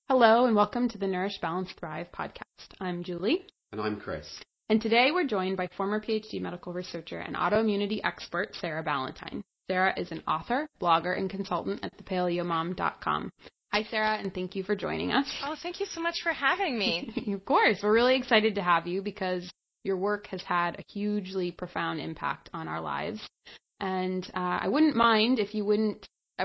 Hello and welcome to the Nourish, Balance, Thrive podcast. I'm Julie. And I'm Chris. And today we're joined by former PhD medical researcher and autoimmunity expert, Sarah Ballantyne. Sarah is an author, blogger, and consultant at thepaleomom.com. Hi, Sarah, and thank you for joining us. Oh, thank you so much for having me. Of course. We're really excited to have you because your work has had a hugely profound impact on our lives. And I wouldn't mind if you would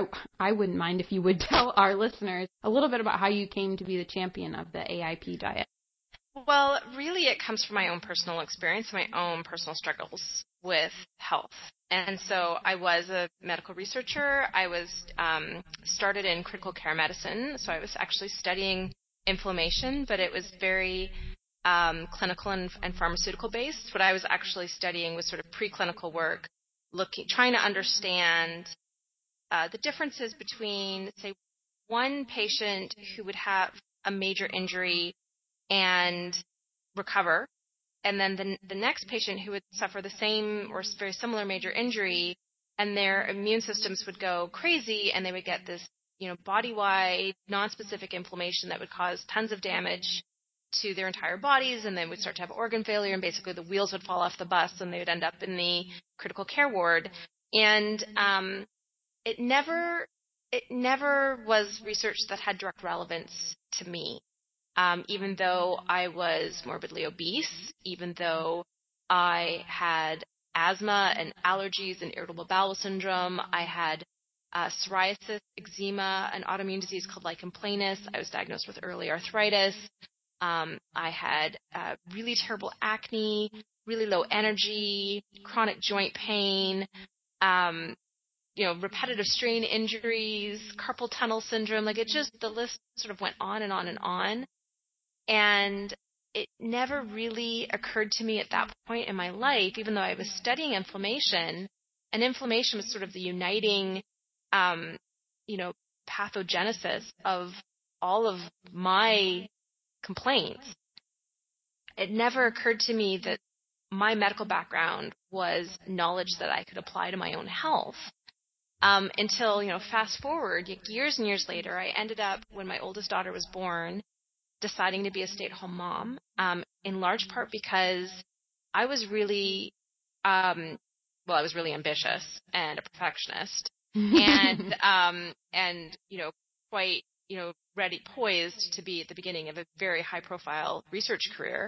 tell our listeners a little bit about how you came to be the champion of the AIP diet. Well, really it comes from my own personal experience, my own personal struggles with health. And so I was a medical researcher. I was started in critical care medicine. So I was actually studying inflammation, but it was very clinical and pharmaceutical based. What I was actually studying was sort of preclinical work, trying to understand the differences between, say, one patient who would have a major injury and recover, and then the next patient who would suffer the same or very similar major injury, and their immune systems would go crazy, and they would get this, body-wide, non-specific inflammation that would cause tons of damage to their entire bodies, and they would start to have organ failure, and basically the wheels would fall off the bus, and they would end up in the critical care ward. And it never was research that had direct relevance to me. Even though I was morbidly obese, even though I had asthma and allergies and irritable bowel syndrome, I had psoriasis, eczema, an autoimmune disease called lichen planus. I was diagnosed with early arthritis. I had really terrible acne, really low energy, chronic joint pain, repetitive strain injuries, carpal tunnel syndrome, the list sort of went on and on and on. And it never really occurred to me at that point in my life, even though I was studying inflammation, and inflammation was sort of the uniting, pathogenesis of all of my complaints. It never occurred to me that my medical background was knowledge that I could apply to my own health. Until, fast forward years and years later, I ended up, when my oldest daughter was born, deciding to be a stay-at-home mom, in large part because I was really, I was really ambitious and a perfectionist, and quite, poised to be at the beginning of a very high-profile research career.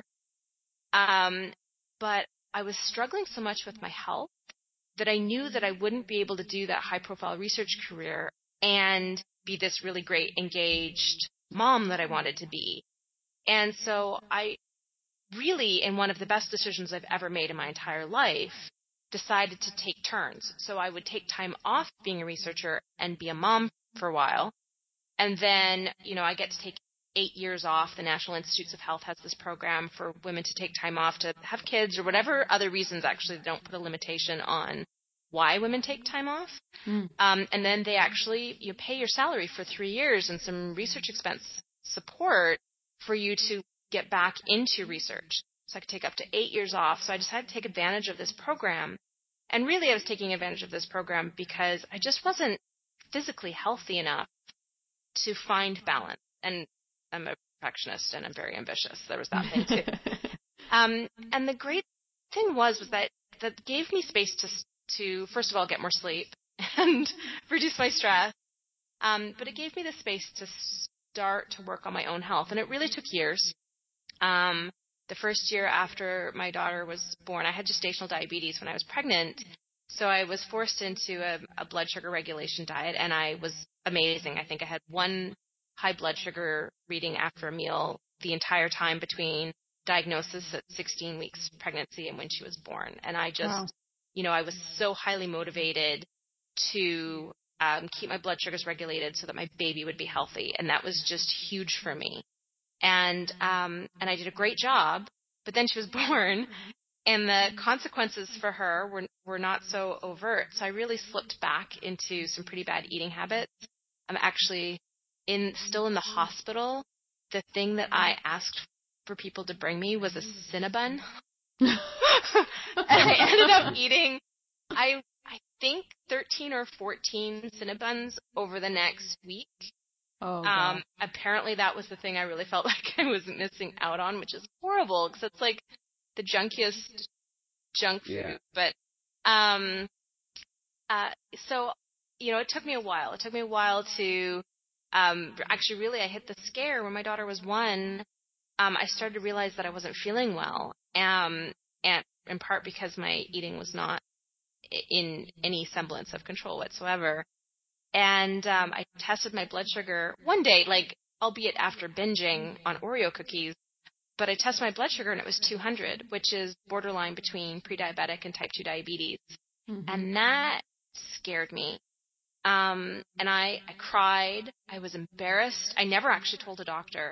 But I was struggling so much with my health that I knew that I wouldn't be able to do that high-profile research career and be this really great, engaged mom that I wanted to be. And so I really, in one of the best decisions I've ever made in my entire life, decided to take turns. So I would take time off being a researcher and be a mom for a while. And then, I get to take 8 years off. The National Institutes of Health has this program for women to take time off to have kids or whatever other reasons. Actually, they don't put a limitation on why women take time off. And then they actually pay your salary for 3 years and some research expense support for you to get back into research. So I could take up to 8 years off. So I decided to take advantage of this program. And really, I was taking advantage of this program because I just wasn't physically healthy enough to find balance. And I'm a perfectionist and I'm very ambitious. There was that thing too. And the great thing was that gave me space to first of all get more sleep and reduce my stress. But it gave me the space to start to work on my own health, and it really took years. The first year after my daughter was born, I had gestational diabetes when I was pregnant, so I was forced into a blood sugar regulation diet, and I was amazing. I think I had one high blood sugar reading after a meal the entire time between diagnosis at 16 weeks pregnancy and when she was born. And I just, wow. I was so highly motivated to keep my blood sugars regulated so that my baby would be healthy. And that was just huge for me. And I did a great job, but then she was born and the consequences for her were not so overt. So I really slipped back into some pretty bad eating habits. I'm actually still in the hospital. The thing that I asked for people to bring me was a Cinnabon. And I ended up eating, I think 13 or 14 Cinnabons over the next week. Oh, gosh. Apparently that was the thing I really felt like I was missing out on, which is horrible because it's like the junkiest junk food. Yeah. But, so, it took me a while. It took me a while to, actually really I hit the scare when my daughter was 1. I started to realize that I wasn't feeling well. And in part because my eating was not in any semblance of control whatsoever. And I tested my blood sugar one day, like, albeit after binging on Oreo cookies, but I tested my blood sugar and it was 200, which is borderline between pre-diabetic and type 2 diabetes. Mm-hmm. And that scared me. And I cried. I was embarrassed. I never actually told a doctor.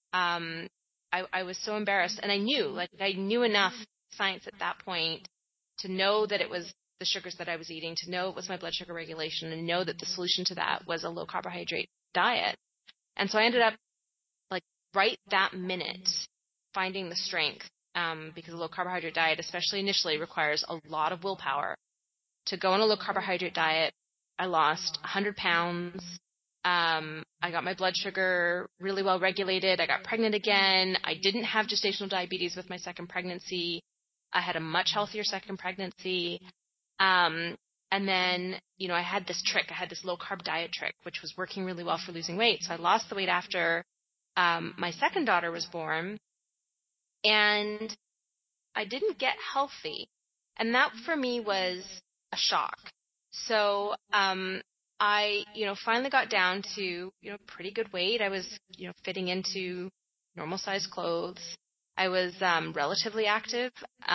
I was so embarrassed, and I knew enough science at that point to know that it was the sugars that I was eating, to know it was my blood sugar regulation, and know that the solution to that was a low carbohydrate diet. And so I ended up, like, right that minute finding the strength, because a low carbohydrate diet, especially initially, requires a lot of willpower. To go on a low carbohydrate diet, I lost 100 pounds. I got my blood sugar really well regulated. I got pregnant again. I didn't have gestational diabetes with my second pregnancy. I had a much healthier second pregnancy. And then, I had this trick. I had this low carb diet trick, which was working really well for losing weight. So I lost the weight after my second daughter was born, and I didn't get healthy. And that for me was a shock. So I, finally got down to, pretty good weight. I was, fitting into normal size clothes. I was relatively active.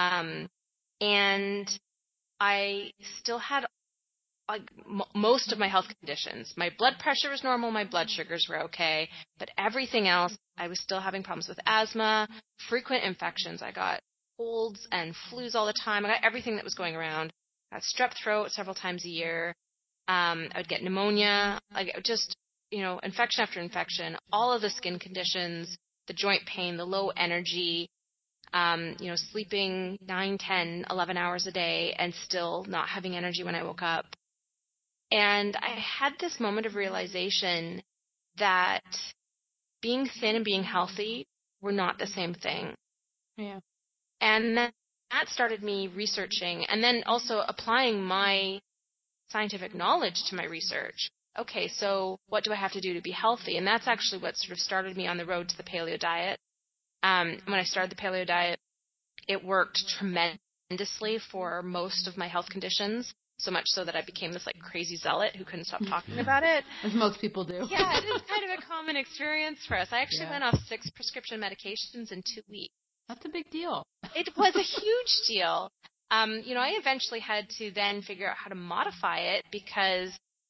And I still had, like, most of my health conditions. My blood pressure was normal. My blood sugars were okay. But everything else, I was still having problems with asthma, frequent infections. I got colds and flus all the time. I got everything that was going around. I got strep throat several times a year. I would get pneumonia, like, just, infection after infection, all of the skin conditions, the joint pain, the low energy, sleeping 9, 10, 11 hours a day and still not having energy when I woke up. And I had this moment of realization that being thin and being healthy were not the same thing. Yeah. And that started me researching and then also applying my scientific knowledge to my research. Okay, so what do I have to do to be healthy? And that's actually what sort of started me on the road to the paleo diet. When I started the paleo diet, it worked tremendously for most of my health conditions, so much so that I became this, like, crazy zealot who couldn't stop talking about it. As most people do. Yeah, it is kind of a common experience for us. I actually went off 6 prescription medications in 2 weeks. That's a big deal. It was a huge deal. I eventually had to then figure out how to modify it because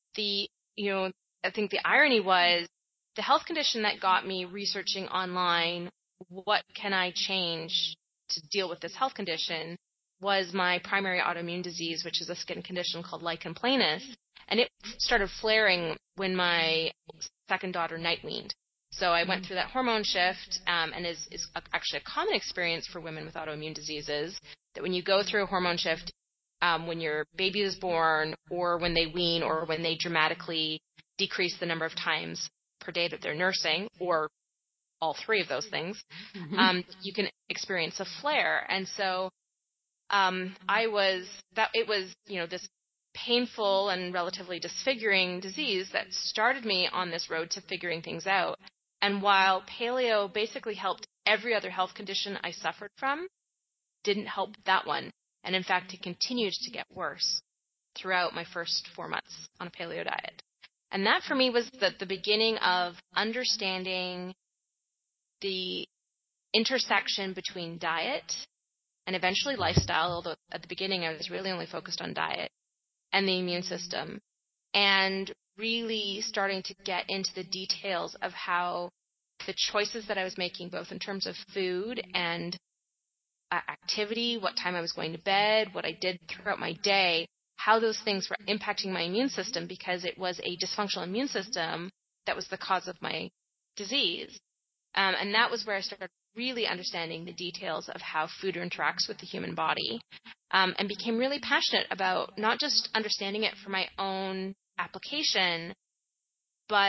I think the irony was the health condition that got me researching online, what can I change to deal with this health condition, was my primary autoimmune disease, which is a skin condition called lichen planus. And it started flaring when my second daughter night weaned. So I went through that hormone shift, and is actually a common experience for women with autoimmune diseases, that when you go through a hormone shift, when your baby is born or when they wean or when they dramatically decrease the number of times per day that they're nursing, or all 3 of those things, you can experience a flare. And so it was this painful and relatively disfiguring disease that started me on this road to figuring things out. And while paleo basically helped every other health condition I suffered from, didn't help that one. And in fact, it continued to get worse throughout my first 4 months on a paleo diet. And that for me was the beginning of understanding the intersection between diet and eventually lifestyle, although at the beginning I was really only focused on diet, and the immune system, and really starting to get into the details of how the choices that I was making, both in terms of food and activity, what time I was going to bed, what I did throughout my day, how those things were impacting my immune system, because it was a dysfunctional immune system that was the cause of my disease. And that was where I started really understanding the details of how food interacts with the human body, and became really passionate about not just understanding it for my own application, but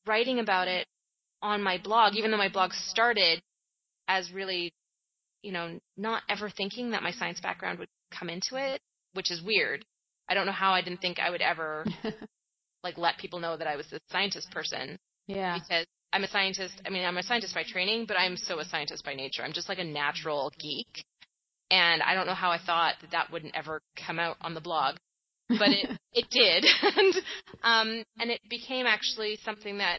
writing about it on my blog, even though my blog started as really, not ever thinking that my science background would come into it, which is weird. I don't know how I didn't think I would ever let people know that I was this scientist person. Yeah. Because I'm a scientist. I mean, I'm a scientist by training, but I'm so a scientist by nature. I'm just like a natural geek. And I don't know how I thought that wouldn't ever come out on the blog, but it did. And it became actually something that,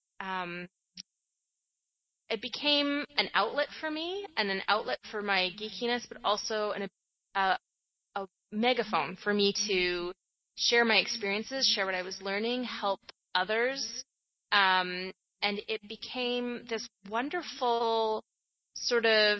it became an outlet for me and an outlet for my geekiness, but also a megaphone for me to share my experiences, share what I was learning, help others. And it became this wonderful sort of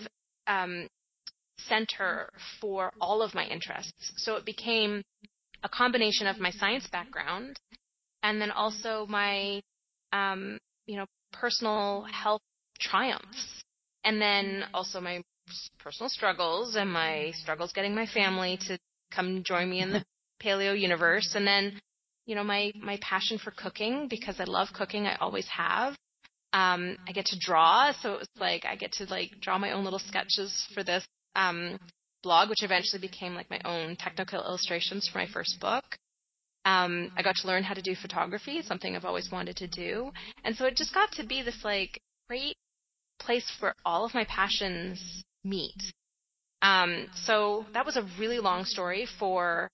center for all of my interests. So it became a combination of my science background and then also my, personal health triumphs. And then also my personal struggles and my struggles getting my family to come join me in the paleo universe. And then, my passion for cooking, because I love cooking. I always have. I get to draw. So it was I get to draw my own little sketches for this blog, which eventually became my own technical illustrations for my first book. I got to learn how to do photography, something I've always wanted to do. And so it just got to be this great place where all of my passions meet. So that was a really long story for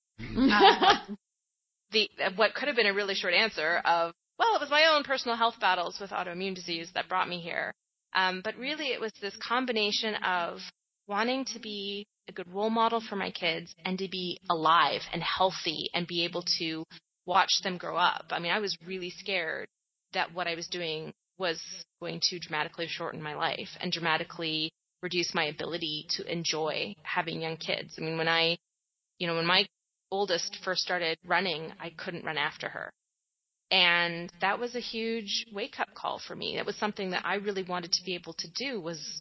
what could have been a really short answer of, well, it was my own personal health battles with autoimmune disease that brought me here. But really it was this combination of wanting to be a good role model for my kids and to be alive and healthy and be able to watch them grow up. I mean, I was really scared that what I was doing was going to dramatically shorten my life and dramatically reduce my ability to enjoy having young kids. I mean, when my oldest first started running, I couldn't run after her. And that was a huge wake-up call for me. That was something that I really wanted to be able to do was,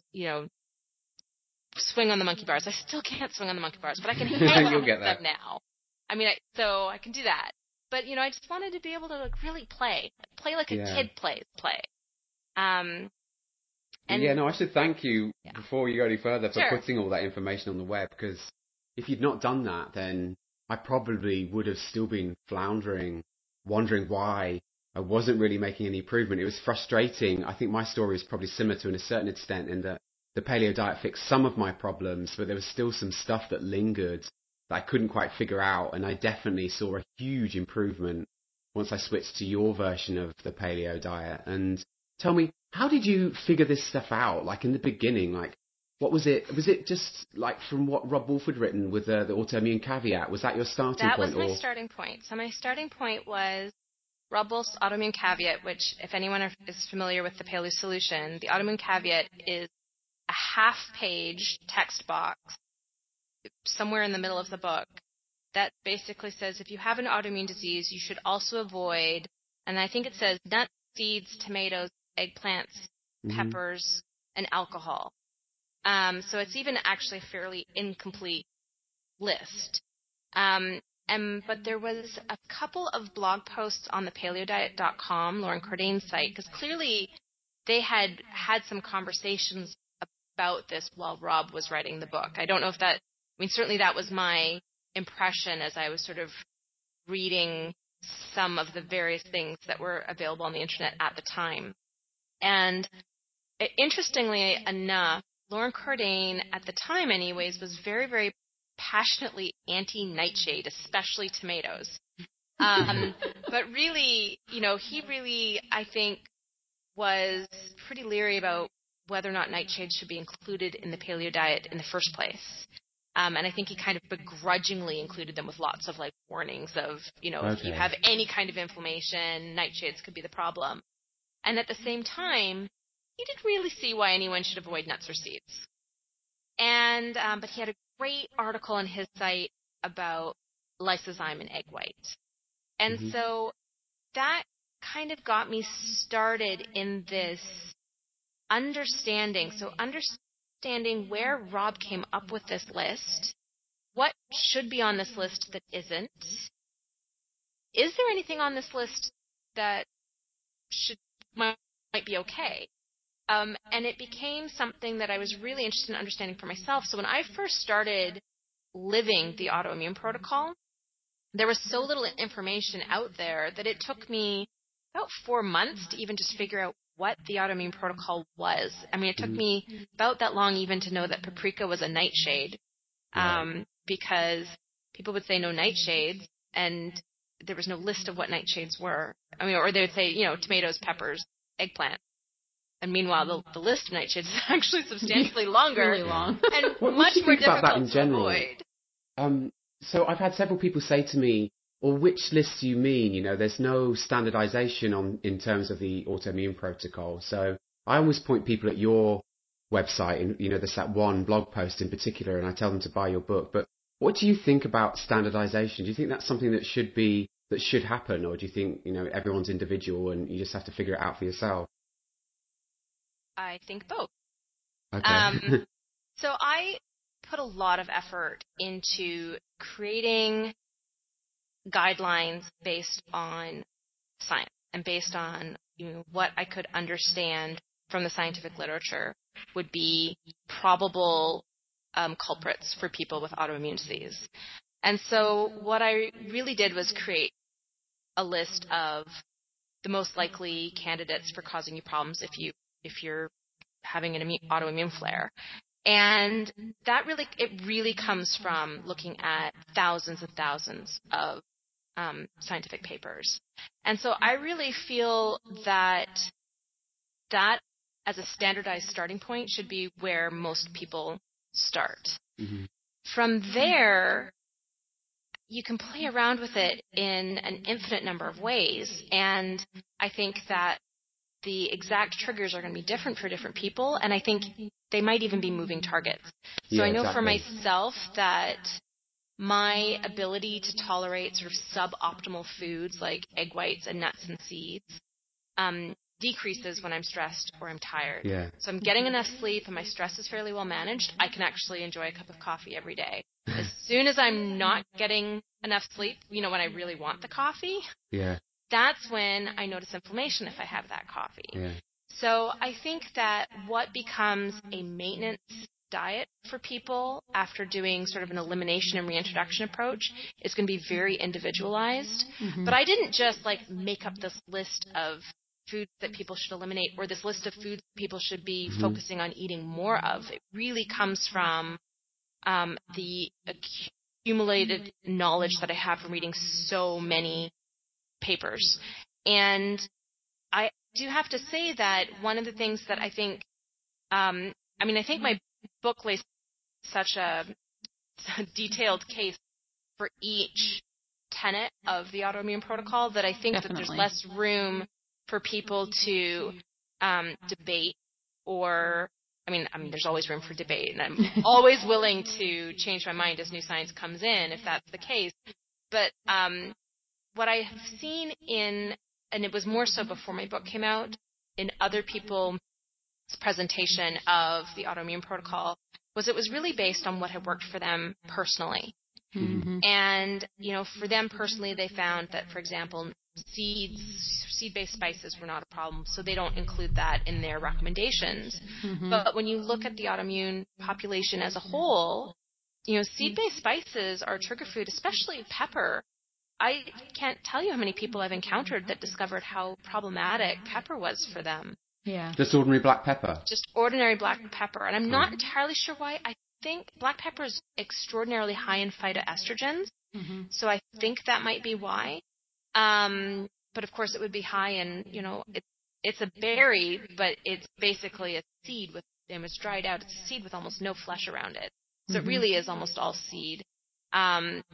swing on the monkey bars. I still can't swing on the monkey bars, but I can hang on them now. I mean, so I can do that. But, I just wanted to be able to really play like a kid plays play. I should thank you before you go any further for putting all that information on the web, because if you'd not done that, then I probably would have still been floundering, wondering why I wasn't really making any improvement. It was frustrating. I think my story is probably similar to a certain extent in that the paleo diet fixed some of my problems, but there was still some stuff that lingered that I couldn't quite figure out. And I definitely saw a huge improvement once I switched to your version of the paleo diet. And tell me, how did you figure this stuff out? In the beginning, what was it? Was it just from what Robb Wolf had written with the autoimmune caveat? Was that your starting point? That was my starting point. So my starting point was Robb Wolf's autoimmune caveat, which if anyone is familiar with the Paleo Solution, the autoimmune caveat is a half-page text box somewhere in the middle of the book that basically says if you have an autoimmune disease, you should also avoid, and I think it says nuts, seeds, tomatoes, eggplants, peppers, and alcohol. So it's even actually a fairly incomplete list. But there was a couple of blog posts on the paleodiet.com, Lauren Cordain's site, because clearly they had some conversations about this while Robb was writing the book. I don't know if certainly that was my impression as I was sort of reading some of the various things that were available on the internet at the time. And interestingly enough, Lauren Cordain, at the time anyways, was very, very passionately anti-nightshade, especially tomatoes. But really, he really, I think, was pretty leery about whether or not nightshades should be included in the paleo diet in the first place. And I think he kind of begrudgingly included them with lots of warnings of, if you have any kind of inflammation, nightshades could be the problem. And at the same time, he didn't really see why anyone should avoid nuts or seeds. And but he had a great article on his site about lysozyme and egg white. And so that kind of got me started in this understanding. So understanding where Robb came up with this list, what should be on this list that isn't. Is there anything on this list that should might be okay. And it became something that I was really interested in understanding for myself. So when I first started living the autoimmune protocol, there was so little information out there that it took me about 4 months to even just figure out what the autoimmune protocol was. I mean, it took me about that long even to know that paprika was a nightshade, because people would say no nightshades, and there was no list of what nightshades were. I mean, or they would say, tomatoes, peppers, eggplant. And meanwhile, the list of nightshades is actually substantially longer. Really long. And much more difficult that in to general? avoid. So I've had several people say to me, or which lists do you mean? There's no standardization in terms of the autoimmune protocol. So I always point people at your website, and there's that one blog post in particular, and I tell them to buy your book. But what do you think about standardization? Do you think that's something that should happen, or do you think everyone's individual and you just have to figure it out for yourself? I think both. Okay. So I put a lot of effort into creating guidelines based on science and based on what I could understand from the scientific literature would be probable culprits for people with autoimmune disease. And so what I really did was create a list of the most likely candidates for causing you problems if you're having an autoimmune flare. And it really comes from looking at thousands and thousands of scientific papers. And so I really feel that as a standardized starting point should be where most people start. Mm-hmm. From there, you can play around with it in an infinite number of ways. And I think that the exact triggers are going to be different for different people. And I think they might even be moving targets. So I know for myself that my ability to tolerate sort of suboptimal foods like egg whites and nuts and seeds decreases when I'm stressed or I'm tired. Yeah. So I'm getting enough sleep and my stress is fairly well managed, I can actually enjoy a cup of coffee every day. As soon as I'm not getting enough sleep, when I really want the coffee, that's when I notice inflammation if I have that coffee. Yeah. So I think that what becomes a maintenance diet for people after doing sort of an elimination and reintroduction approach is going to be very individualized. Mm-hmm. But I didn't just make up this list of foods that people should eliminate or this list of foods people should be focusing on eating more of. It really comes from the accumulated knowledge that I have from reading so many papers. And I do have to say that one of the things that I think, I think my book lays such a detailed case for each tenet of the autoimmune protocol that I think that there's less room for people to debate or, there's always room for debate, and I'm always willing to change my mind as new science comes in if that's the case. But what I have seen and it was more so before my book came out, in other people's presentation of the autoimmune protocol, was it was really based on what had worked for them personally. Mm-hmm. And, for them personally, they found that, for example, seed-based spices were not a problem, so they don't include that in their recommendations. Mm-hmm. But when you look at the autoimmune population as a whole, seed-based spices are a trigger food, especially pepper. I can't tell you how many people I've encountered that discovered how problematic pepper was for them. Yeah. Just ordinary black pepper? Just ordinary black pepper. And I'm not entirely sure why. I think black pepper is extraordinarily high in phytoestrogens. Mm-hmm. So I think that might be why. But of course it would be high in, it's a berry, but it's basically a seed it's dried out. It's a seed with almost no flesh around it. So it really is almost all seed. And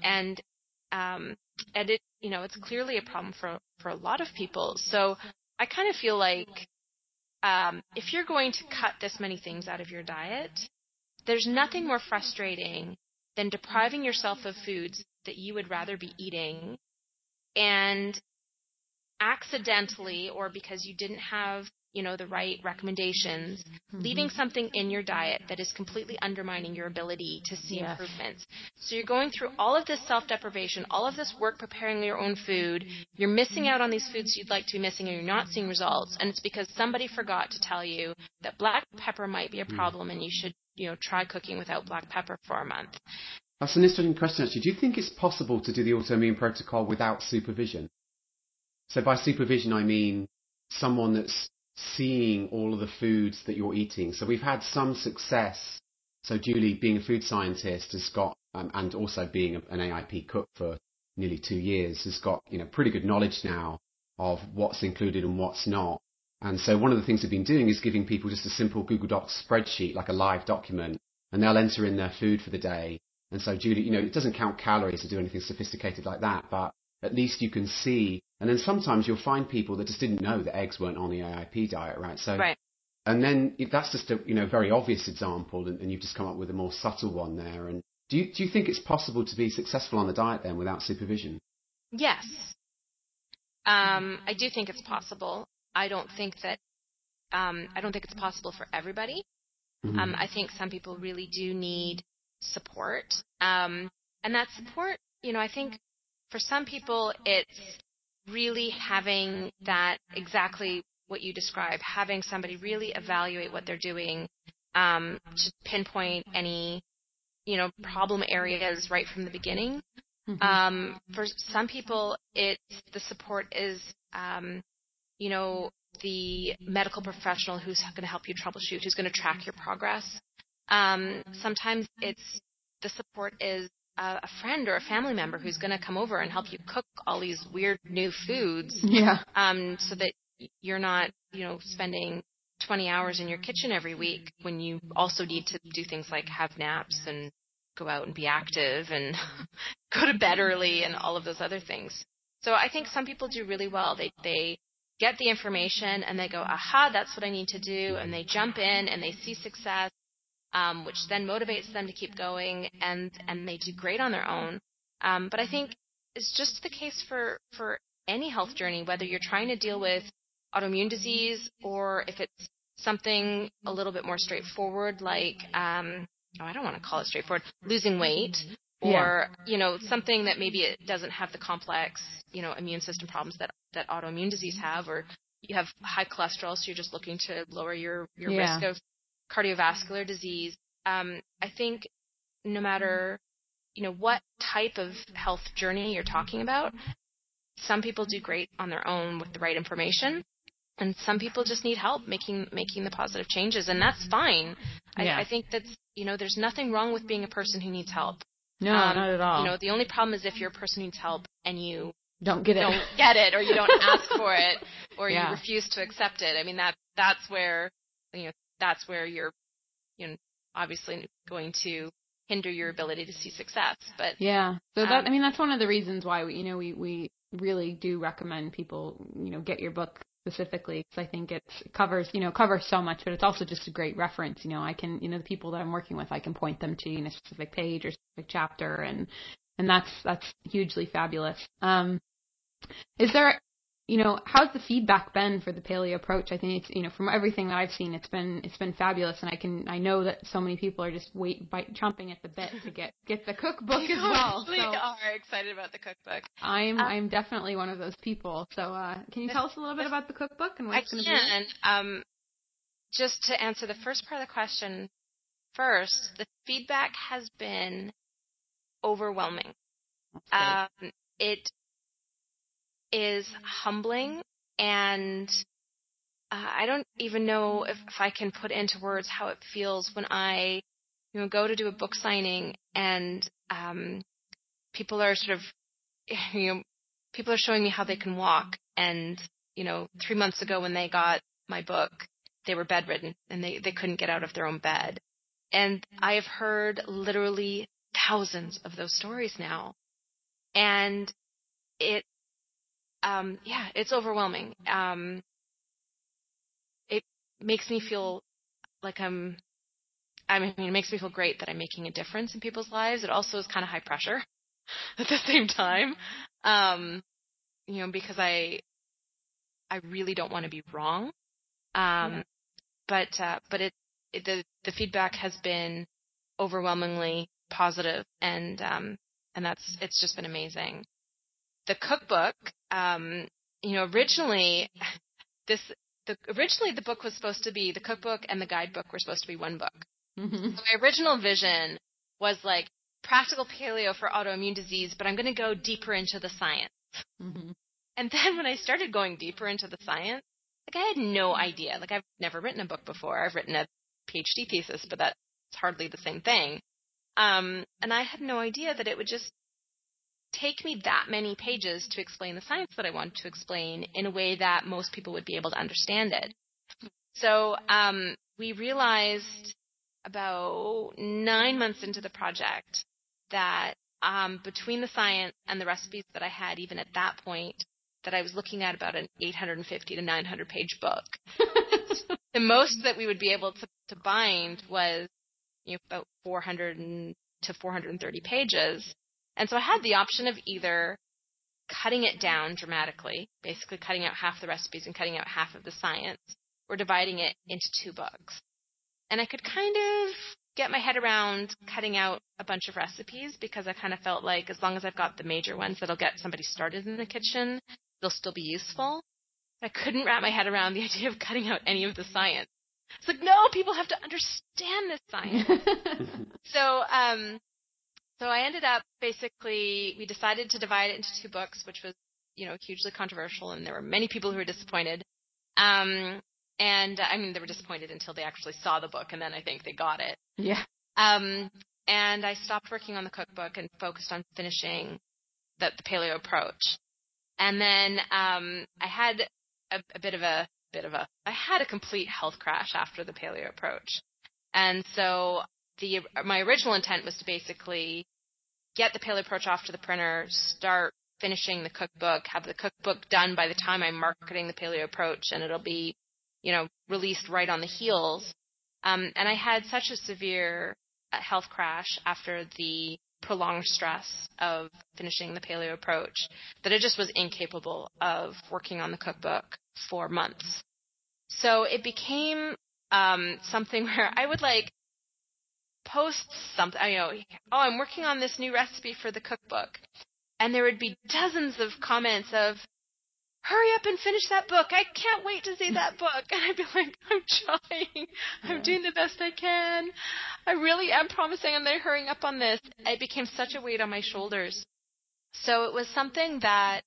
it, it's clearly a problem for a lot of people. So I kind of feel like if you're going to cut this many things out of your diet, there's nothing more frustrating than depriving yourself of foods that you would rather be eating and accidentally, or because you didn't have the right recommendations, leaving something in your diet that is completely undermining your ability to see improvements. So you're going through all of this self-deprivation, all of this work preparing your own food. You're missing out on these foods you'd like to be missing, and you're not seeing results. And it's because somebody forgot to tell you that black pepper might be a problem, and you should, try cooking without black pepper for a month. That's an interesting question, actually. Do you think it's possible to do the autoimmune protocol without supervision? So by supervision, I mean someone that's seeing all of the foods that you're eating. So we've had some success. So Julie, being a food scientist, has got, and also being an AIP cook for nearly 2 years, has got, pretty good knowledge now of what's included and what's not. And so one of the things we've been doing is giving people just a simple Google Docs spreadsheet, like a live document, and they'll enter in their food for the day. And so Julie, it doesn't count calories or do anything sophisticated like that, but at least you can see. And then sometimes you'll find people that just didn't know that eggs weren't on the AIP diet, right? So, right. And then if that's just a very obvious example, and you've just come up with a more subtle one there. And do you think it's possible to be successful on the diet then without supervision? Yes, I do think it's possible. I don't think it's possible for everybody. Mm-hmm. I think some people really do need support, and that support, I think for some people it's really having that exactly what you described, having somebody really evaluate what they're doing, to pinpoint any problem areas right from the beginning. Mm-hmm. For some people, the support is the medical professional who's going to help you troubleshoot, who's going to track your progress. Sometimes the support is a friend or a family member who's going to come over and help you cook all these weird new foods. Yeah. So that you're not, spending 20 hours in your kitchen every week when you also need to do things like have naps and go out and be active and go to bed early and all of those other things. So I think some people do really well. They get the information and they go, aha, that's what I need to do. And they jump in and they see success, which then motivates them to keep going, and they do great on their own. But I think it's just the case for any health journey, whether you're trying to deal with autoimmune disease or if it's something a little bit more straightforward, like, I don't want to call it straightforward, losing weight, or, something that maybe it doesn't have the complex, immune system problems that autoimmune disease have, or you have high cholesterol, so you're just looking to lower your risk of cardiovascular disease. I think no matter, what type of health journey you're talking about, some people do great on their own with the right information, and some people just need help making the positive changes, and that's fine. I think that's, there's nothing wrong with being a person who needs help. No, not at all. The only problem is if you're a person who needs help and you don't get it, or you don't ask for it, or you refuse to accept it. I mean, that's where you're, obviously going to hinder your ability to see success. But so that's one of the reasons why we really do recommend people get your book specifically, because I think it covers so much, but it's also just a great reference. I can the people that I'm working with, I can point them to a specific page or specific chapter, and that's hugely fabulous. Is there how's the feedback been for the paleo approach? I think it's from everything that I've seen, it's been fabulous, and I know that so many people are just chomping at the bit to get the cookbook as well. We are excited about the cookbook. I'm definitely one of those people. So can you tell us a little bit about the cookbook and what it's going to be? I can. Just to answer the first part of the question first, the feedback has been overwhelming. It is humbling, and I don't even know if I can put into words how it feels when I go to do a book signing and people are sort of people are showing me how they can walk, and 3 months ago when they got my book, they were bedridden and they couldn't get out of their own bed. And I have heard literally thousands of those stories now, and it's overwhelming. It makes me feel like it makes me feel great that I'm making a difference in people's lives. It also is kind of high pressure at the same time, because I really don't want to be wrong. But the feedback has been overwhelmingly positive, and it's just been amazing. The cookbook, originally the book was supposed to be, the cookbook and the guidebook were supposed to be one book. Mm-hmm. So my original vision was like practical paleo for autoimmune disease, but I'm going to go deeper into the science. Mm-hmm. And then when I started going deeper into the science, like I had no idea. Like I've never written a book before. I've written a PhD thesis, but that's hardly the same thing. And I had no idea that it would just take me that many pages to explain the science that I wanted to explain in a way that most people would be able to understand it. So we realized about 9 months into the project that between the science and the recipes that I had, even at that point, that I was looking at about an 850 to 900 page book. The most that we would be able to bind was about 400 to 430 pages. And so I had the option of either cutting it down dramatically, basically cutting out half the recipes and cutting out half of the science, or dividing it into 2 books. And I could kind of get my head around cutting out a bunch of recipes because I kind of felt like as long as I've got the major ones that'll get somebody started in the kitchen, they'll still be useful. I couldn't wrap my head around the idea of cutting out any of the science. It's like, no, people have to understand this science. So I ended up basically, we decided to divide it into 2 books, which was, hugely controversial, and there were many people who were disappointed. And I mean, they were disappointed until they actually saw the book, and then I think they got it. Yeah. And I stopped working on the cookbook and focused on finishing the paleo approach. And then I had I had a complete health crash after the paleo approach. And so my original intent was to basically get the paleo approach off to the printer, start finishing the cookbook, have the cookbook done by the time I'm marketing the paleo approach, and it'll be, released right on the heels. And I had such a severe health crash after the prolonged stress of finishing the paleo approach that I just was incapable of working on the cookbook for months. So it became something where I would post something, I'm working on this new recipe for the cookbook. And there would be dozens of comments of, hurry up and finish that book. I can't wait to see that book. And I'd be like, I'm trying. I'm doing the best I can. I really am promising I'm hurrying up on this. It became such a weight on my shoulders. So it was something that,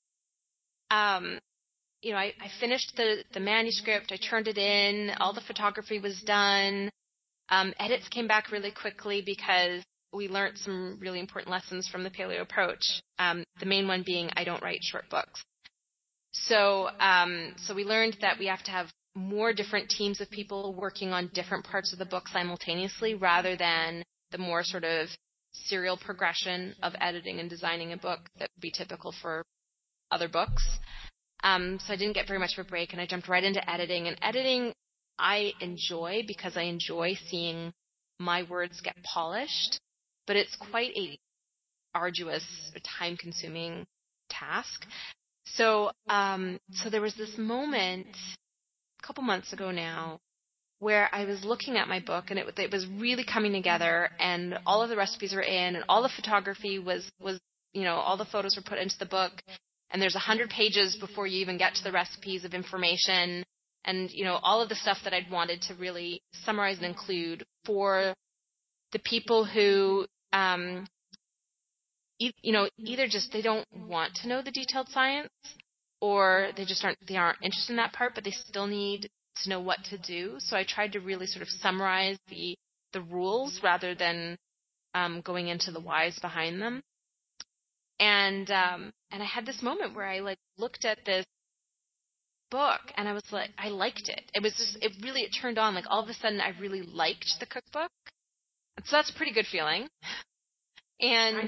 I finished the manuscript. I turned it in. All the photography was done. Edits came back really quickly because we learned some really important lessons from the paleo approach. The main one being I don't write short books. So we learned that we have to have more different teams of people working on different parts of the book simultaneously rather than the more sort of serial progression of editing and designing a book that would be typical for other books. So I didn't get very much of a break, and I jumped right into editing. And editing I enjoy because I enjoy seeing my words get polished, but it's quite a arduous, time-consuming task. So there was this moment a couple months ago now where I was looking at my book and it was really coming together, and all of the recipes were in, and all the photography was all the photos were put into the book, and there's 100 pages before you even get to the recipes of information, and all of the stuff that I'd wanted to really summarize and include for the people who either just they don't want to know the detailed science, or they aren't interested in that part, but they still need to know what to do. So I tried to really sort of summarize the rules rather than going into the whys behind them. And I had this moment where I looked at this book and I was like, I liked it. It was just it turned on. All of a sudden I really liked the cookbook. So that's a pretty good feeling. And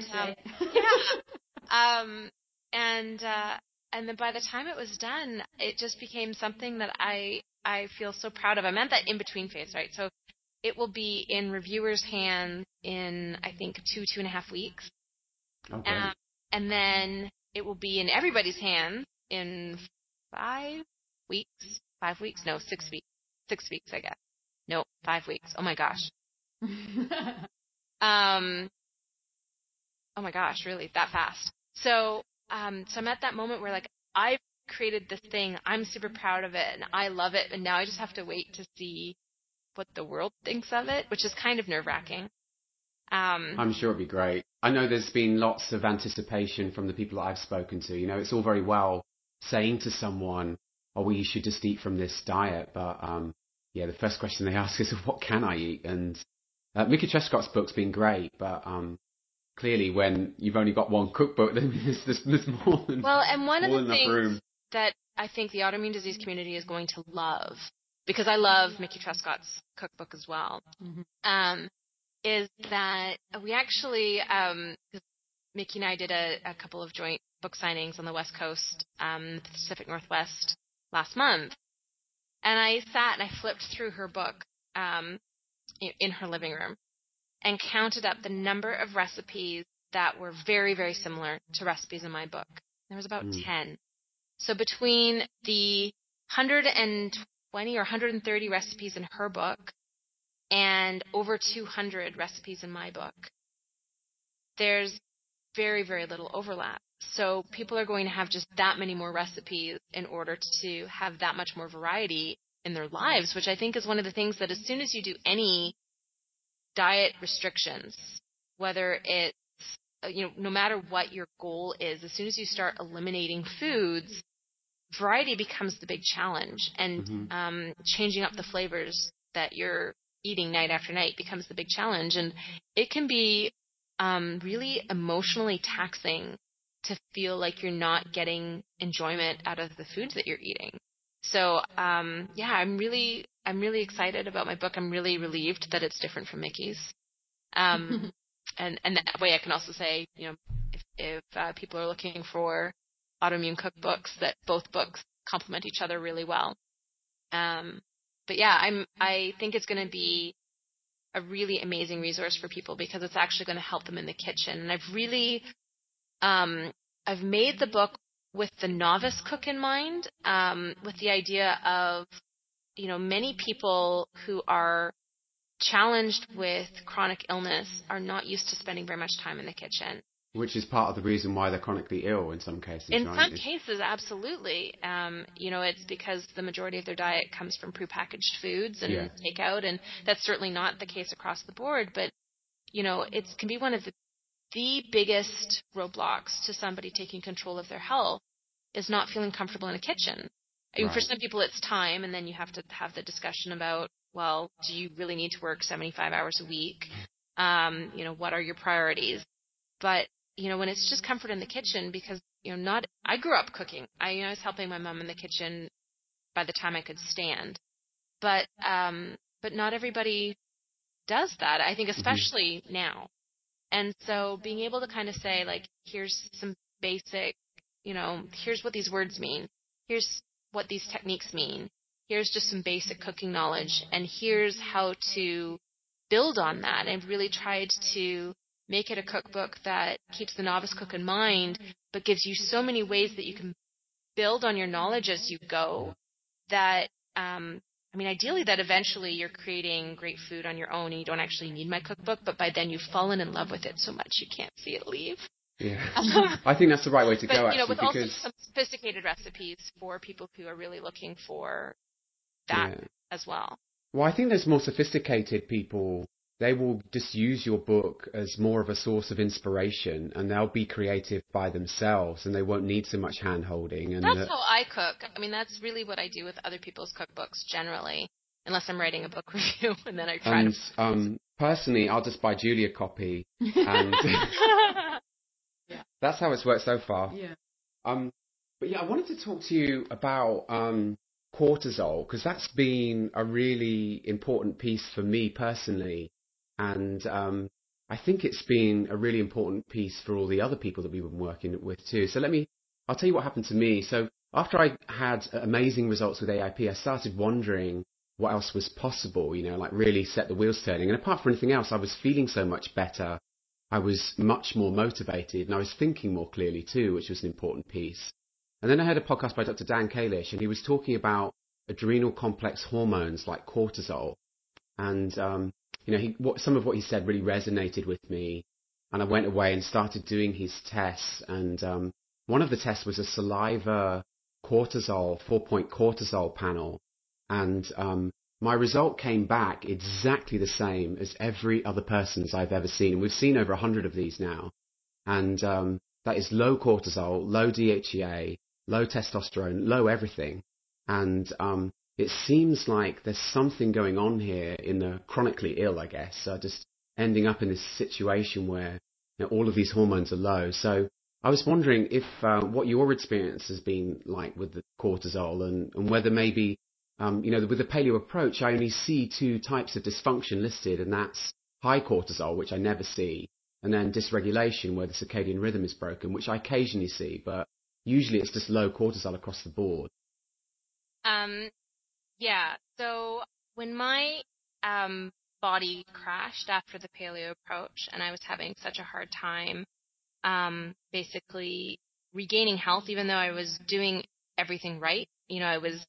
and then by the time it was done, it just became something that I feel so proud of. I'm at that in-between phase, right? So it will be in reviewers' hands in, I think, 2.5 weeks. Okay. And then it will be in everybody's hands in 5 weeks. 5 weeks? No, 6 weeks. 6 weeks, I guess. Nope, 5 weeks. Oh my gosh. Oh my gosh, really, that fast. So I'm at that moment where like I've created this thing, I'm super proud of it, and I love it, and now I just have to wait to see what the world thinks of it, which is kind of nerve-wracking. I'm sure it'd be great. I know there's been lots of anticipation from the people that I've spoken to. You know, it's all very well saying to someone, oh, well, you should just eat from this diet. But, the first question they ask is, what can I eat? And Mickey Trescott's book's been great, but clearly when you've only got one cookbook, then there's more than well, and one of the things room. that I think the autoimmune disease community is going to love, because I love Mickey Trescott's cookbook as well, is that we actually, Mickey and I did a couple of joint book signings on the West Coast, the Pacific Northwest last month, and I sat and I flipped through her book in her living room and counted up the number of recipes that were very, very similar to recipes in my book. There was about 10. So between the 120 or 130 recipes in her book and over 200 recipes in my book, there's very, very little overlap. So people are going to have just that many more recipes in order to have that much more variety in their lives, which I think is one of the things that as soon as you do any diet restrictions, whether it's, no matter what your goal is, as soon as you start eliminating foods, variety becomes the big challenge, and changing up the flavors that you're eating night after night becomes the big challenge. And it can be really emotionally taxing to feel like you're not getting enjoyment out of the foods that you're eating. So, I'm really excited about my book. I'm really relieved that it's different from Mickey's. And that way I can also say, if people are looking for autoimmune cookbooks, that both books complement each other really well. But yeah, I think it's going to be a really amazing resource for people because it's actually going to help them in the kitchen. And I've really, I've made the book with the novice cook in mind, with the idea of, many people who are challenged with chronic illness are not used to spending very much time in the kitchen. Which is part of the reason why they're chronically ill in some cases, right? In some cases, absolutely. It's because the majority of their diet comes from prepackaged foods and takeout, and that's certainly not the case across the board. But, it can be one of the biggest roadblocks to somebody taking control of their health is not feeling comfortable in a kitchen. I mean, for some people, it's time, and then you have to have the discussion about, well, do you really need to work 75 hours a week? What are your priorities? But, when it's just comfort in the kitchen, because, I grew up cooking. I was helping my mom in the kitchen by the time I could stand. But not everybody does that, I think, especially now. And so being able to kind of say, like, here's some basic, here's what these words mean. Here's what these techniques mean. Here's just some basic cooking knowledge. And here's how to build on that. I've really tried to make it a cookbook that keeps the novice cook in mind, but gives you so many ways that you can build on your knowledge as you go that, ideally that eventually you're creating great food on your own and you don't actually need my cookbook, but by then you've fallen in love with it so much you can't see it leave. Yeah, I think that's the right way to go, actually. With also some sophisticated recipes for people who are really looking for that as well. Well, I think there's more sophisticated people. They will just use your book as more of a source of inspiration, and they'll be creative by themselves, and they won't need so much hand-holding. And that's how I cook. That's really what I do with other people's cookbooks generally, unless I'm writing a book review, and then I try to... personally, I'll just buy Julie a copy, and that's how it's worked so far. Yeah. But I wanted to talk to you about cortisol, because that's been a really important piece for me personally. And I think it's been a really important piece for all the other people that we've been working with too. So I'll tell you what happened to me. So after I had amazing results with AIP, I started wondering what else was possible, really set the wheels turning. And apart from anything else, I was feeling so much better. I was much more motivated, and I was thinking more clearly too, which was an important piece. And then I heard a podcast by Dr. Dan Kalish, and he was talking about adrenal complex hormones like cortisol. And, some of what he said really resonated with me. And I went away and started doing his tests. And one of the tests was a saliva cortisol, 4-point cortisol panel. And my result came back exactly the same as every other person's I've ever seen. And we've seen over 100 of these now. And that is low cortisol, low DHEA, low testosterone, low everything. And it seems like there's something going on here in the chronically ill, I guess, just ending up in this situation where all of these hormones are low. So I was wondering if what your experience has been like with the cortisol and whether maybe, with the paleo approach, I only see 2 types of dysfunction listed, and that's high cortisol, which I never see, and then dysregulation, where the circadian rhythm is broken, which I occasionally see, but usually it's just low cortisol across the board. Yeah. So when my body crashed after the paleo approach, and I was having such a hard time basically regaining health, even though I was doing everything right. I was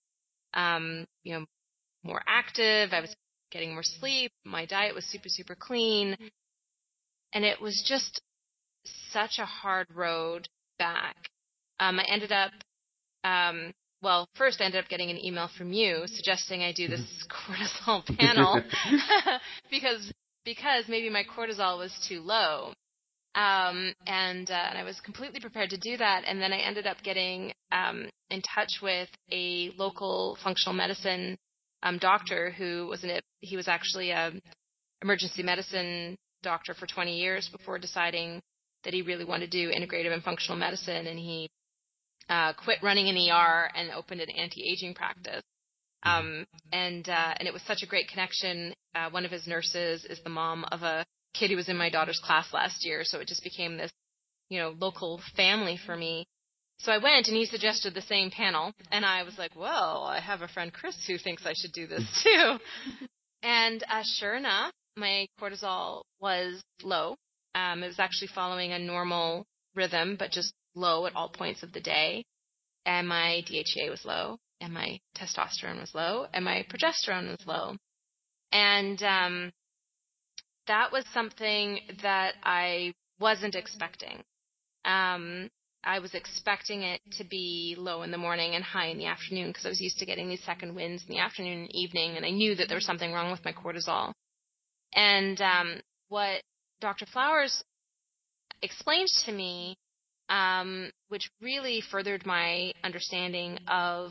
more active. I was getting more sleep. My diet was super, super clean. And it was just such a hard road back. I ended up first I ended up getting an email from you suggesting I do this cortisol panel because maybe my cortisol was too low. And I was completely prepared to do that. And then I ended up getting in touch with a local functional medicine doctor who he was actually an emergency medicine doctor for 20 years before deciding that he really wanted to do integrative and functional medicine. And he quit running an ER and opened an anti-aging practice. And it was such a great connection. One of his nurses is the mom of a kid who was in my daughter's class last year. So it just became this, local family for me. So I went and he suggested the same panel. And I was like, well, I have a friend, Chris, who thinks I should do this too. And sure enough, my cortisol was low. It was actually following a normal rhythm, but just low at all points of the day. And my DHEA was low, and my testosterone was low, and my progesterone was low. And that was something that I wasn't expecting. I was expecting it to be low in the morning and high in the afternoon because I was used to getting these second winds in the afternoon and evening, and I knew that there was something wrong with my cortisol. And what Dr. Flowers explained to me, which really furthered my understanding of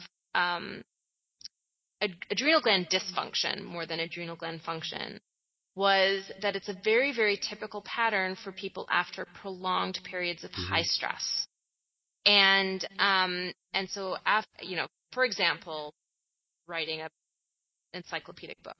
adrenal gland dysfunction more than adrenal gland function, was that it's a very, very typical pattern for people after prolonged periods of high stress. And so, for example, writing an encyclopedic book,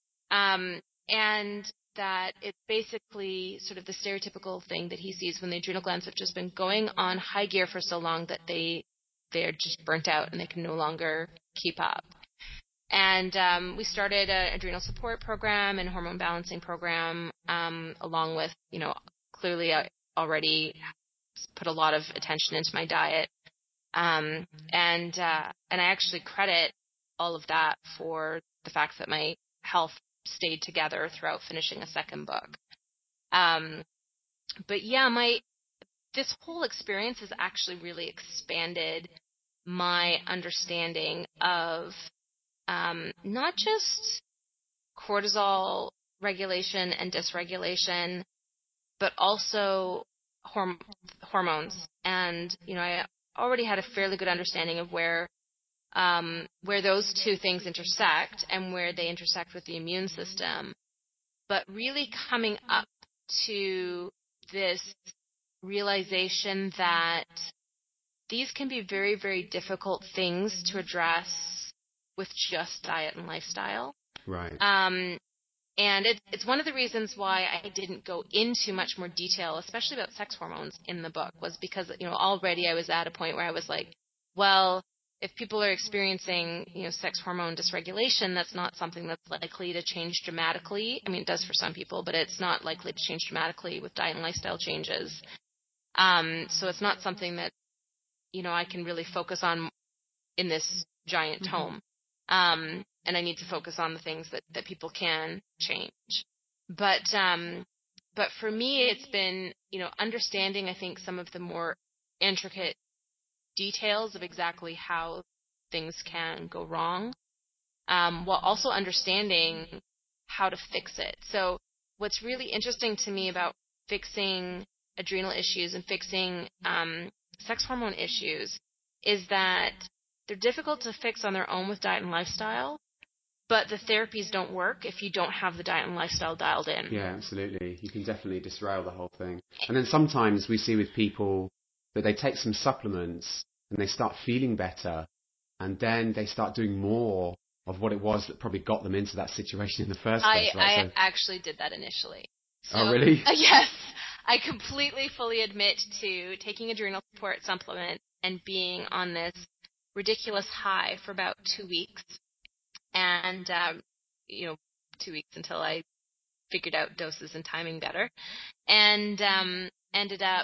and that it's basically sort of the stereotypical thing that he sees when the adrenal glands have just been going on high gear for so long that they're just burnt out and they can no longer keep up. And we started an adrenal support program and hormone balancing program, along with, clearly I already put a lot of attention into my diet. And I actually credit all of that for the fact that my health stayed together throughout finishing a second book. But yeah, this whole experience has actually really expanded my understanding of not just cortisol regulation and dysregulation, but also hormones. And, I already had a fairly good understanding of where those two things intersect and where they intersect with the immune system. But really coming up to this realization that these can be very, very difficult things to address with just diet and lifestyle. Right. And it's one of the reasons why I didn't go into much more detail, especially about sex hormones in the book, was because, already I was at a point where I was like, well, if people are experiencing, sex hormone dysregulation, that's not something that's likely to change dramatically. I mean, it does for some people, but it's not likely to change dramatically with diet and lifestyle changes. So it's not something that, I can really focus on in this giant tome. And I need to focus on the things that people can change. But for me, it's been, understanding, I think, some of the more intricate details of exactly how things can go wrong, while also understanding how to fix it. So what's really interesting to me about fixing adrenal issues and fixing sex hormone issues is that they're difficult to fix on their own with diet and lifestyle, but the therapies don't work if you don't have the diet and lifestyle dialed in. Yeah, absolutely. You can definitely disrail the whole thing. And then sometimes we see with people that they take some supplements and they start feeling better, and then they start doing more of what it was that probably got them into that situation in the first place. I actually did that initially. So, oh, really? Yes. I completely, fully admit to taking adrenal support supplement and being on this ridiculous high for about 2 weeks. And, 2 weeks until I figured out doses and timing better. And ended up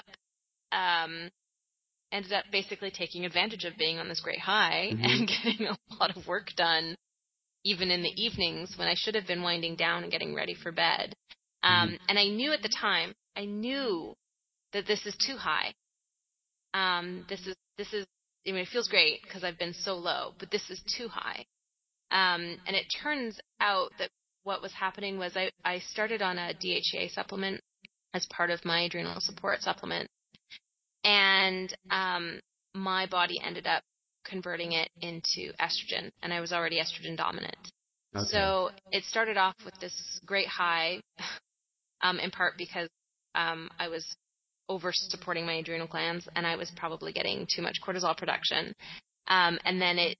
basically taking advantage of being on this great high and getting a lot of work done, even in the evenings when I should have been winding down and getting ready for bed. And I knew at the time, that this is too high. This is, it feels great because I've been so low, but this is too high. And it turns out that what was happening was I started on a DHEA supplement as part of my adrenal support supplement. And my body ended up converting it into estrogen, and I was already estrogen dominant. Okay. So it started off with this great high, in part because I was over supporting my adrenal glands, and I was probably getting too much cortisol production. And then it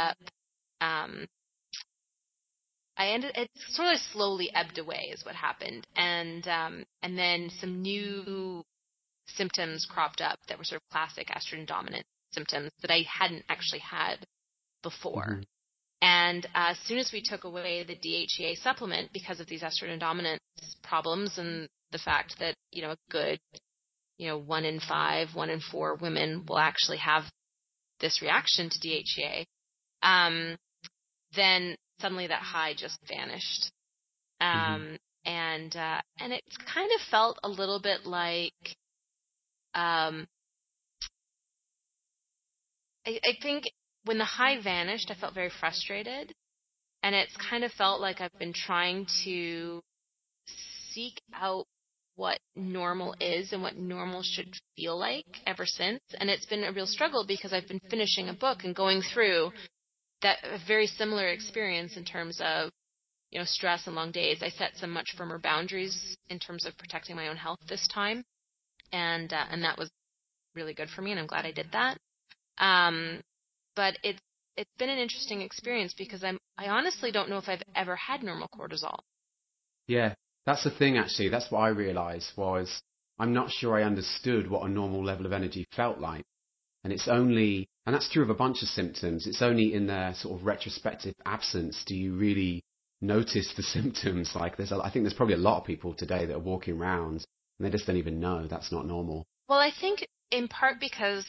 sort of slowly ebbed away is what happened. And then some new symptoms cropped up that were sort of classic estrogen dominant symptoms that I hadn't actually had before. And as soon as we took away the DHEA supplement because of these estrogen dominant problems and the fact that, a good, 1 in 5, 1 in 4 women will actually have this reaction to DHEA, then suddenly that high just vanished. And it's kind of felt a little bit like, I think when the high vanished, I felt very frustrated, and it's kind of felt like I've been trying to seek out what normal is and what normal should feel like ever since. And it's been a real struggle because I've been finishing a book and going through that very similar experience in terms of, stress and long days. I set some much firmer boundaries in terms of protecting my own health this time. And that was really good for me, and I'm glad I did that. But it's been an interesting experience because I honestly don't know if I've ever had normal cortisol. Yeah, that's the thing actually. That's what I realized was I'm not sure I understood what a normal level of energy felt like. And that's true of a bunch of symptoms. It's only in their sort of retrospective absence do you really notice the symptoms. Like I think there's probably a lot of people today that are walking around and they just don't even know that's not normal. Well, I think in part because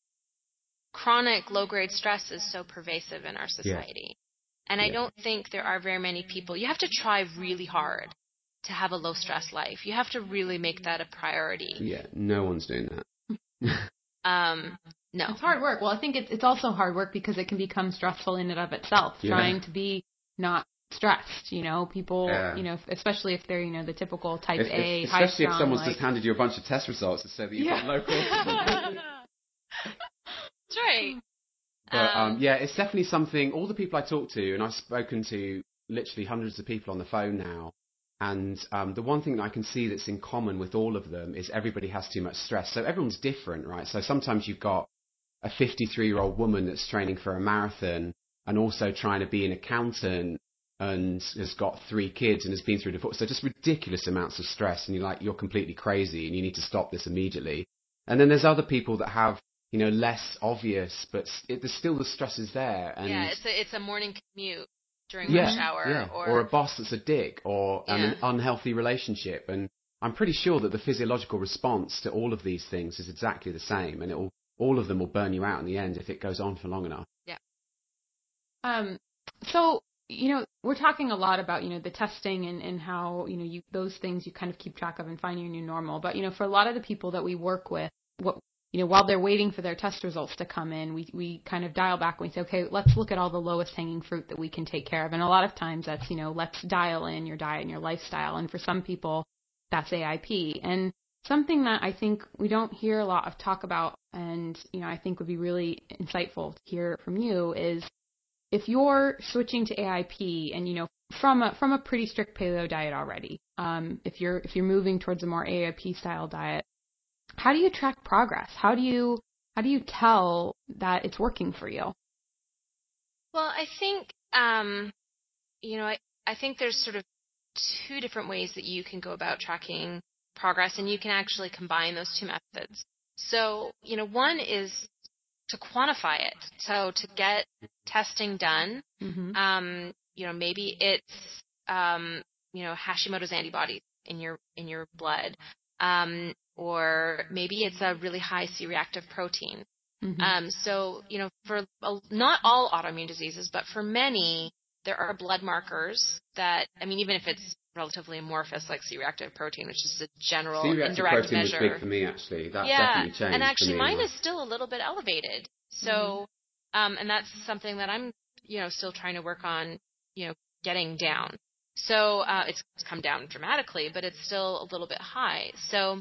chronic low-grade stress is so pervasive in our society. Yeah. And I don't think there are very many people. You have to try really hard to have a low-stress life. You have to really make that a priority. Yeah, no one's doing that. No. It's hard work. Well, I think it's also hard work because it can become stressful in and of itself, trying to be not stressed, people, especially if they're, the typical type A, high strung. Especially if someone's just handed you a bunch of test results to say that you've got low cortisol. That's right. But it's definitely something, all the people I talk to, and I've spoken to literally hundreds of people on the phone now, and the one thing that I can see that's in common with all of them is everybody has too much stress. So everyone's different, right? So sometimes you've got a 53-year-old woman that's training for a marathon and also trying to be an accountant and has got 3 kids and has been through divorce. So just ridiculous amounts of stress, and you're completely crazy and you need to stop this immediately. And then there's other people that have, less obvious, but there's still the stress is there. And it's a morning commute during rush hour. Yeah. Or a boss that's a dick, or an unhealthy relationship. And I'm pretty sure that the physiological response to all of these things is exactly the same, and all of them will burn you out in the end if it goes on for long enough. Yeah. So, we're talking a lot about, the testing and how, those things you kind of keep track of and find your new normal. But, for a lot of the people that we work with, while they're waiting for their test results to come in, we kind of dial back and we say, okay, let's look at all the lowest hanging fruit that we can take care of. And a lot of times that's, let's dial in your diet and your lifestyle. And for some people, that's AIP. And something that I think we don't hear a lot of talk about, and, I think would be really insightful to hear from you is, if you're switching to AIP and, from a pretty strict paleo diet already, if you're moving towards a more AIP style diet, how do you track progress? How do you tell that it's working for you? Well, I think, I think there's sort of two different ways that you can go about tracking progress, and you can actually combine those two methods. So, one is to quantify it. So to get testing done, maybe it's, Hashimoto's antibodies in your blood, or maybe it's a really high C-reactive protein. So, for not all autoimmune diseases, but for many, there are blood markers that, even if it's relatively amorphous, like C-reactive protein, which is a general indirect measure. C-reactive protein was big for me, actually. That definitely changed. And actually mine is still a little bit elevated. So, and that's something that I'm, still trying to work on, getting down. So, it's come down dramatically, but it's still a little bit high. So,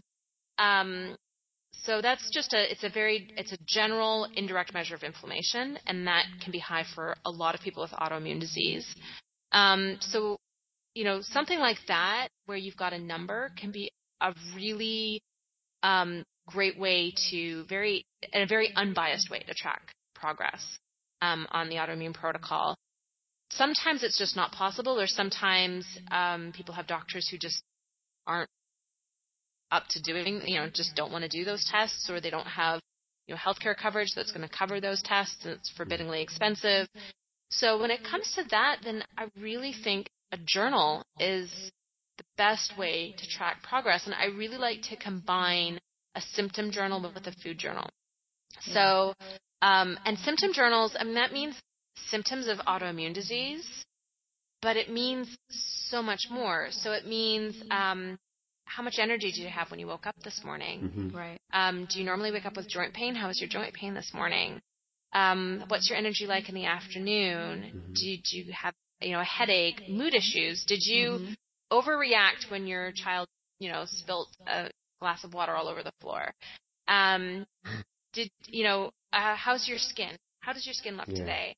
so that's just it's a general indirect measure of inflammation, and that can be high for a lot of people with autoimmune disease. So, something like that, where you've got a number, can be a really great way in a very unbiased way to track progress on the autoimmune protocol. Sometimes it's just not possible, or sometimes people have doctors who just aren't up to doing, just don't want to do those tests, or they don't have, healthcare coverage that's going to cover those tests, and it's forbiddingly expensive. So when it comes to that, then I really think a journal is the best way to track progress. And I really like to combine a symptom journal with a food journal. So, and symptom journals, that means symptoms of autoimmune disease, but it means so much more. So it means, how much energy did you have when you woke up this morning? Right. Do you normally wake up with joint pain? How was your joint pain this morning? What's your energy like in the afternoon? Did you have, a headache, mood issues? Did you overreact when your child, spilt a glass of water all over the floor? How's your skin? How does your skin look today?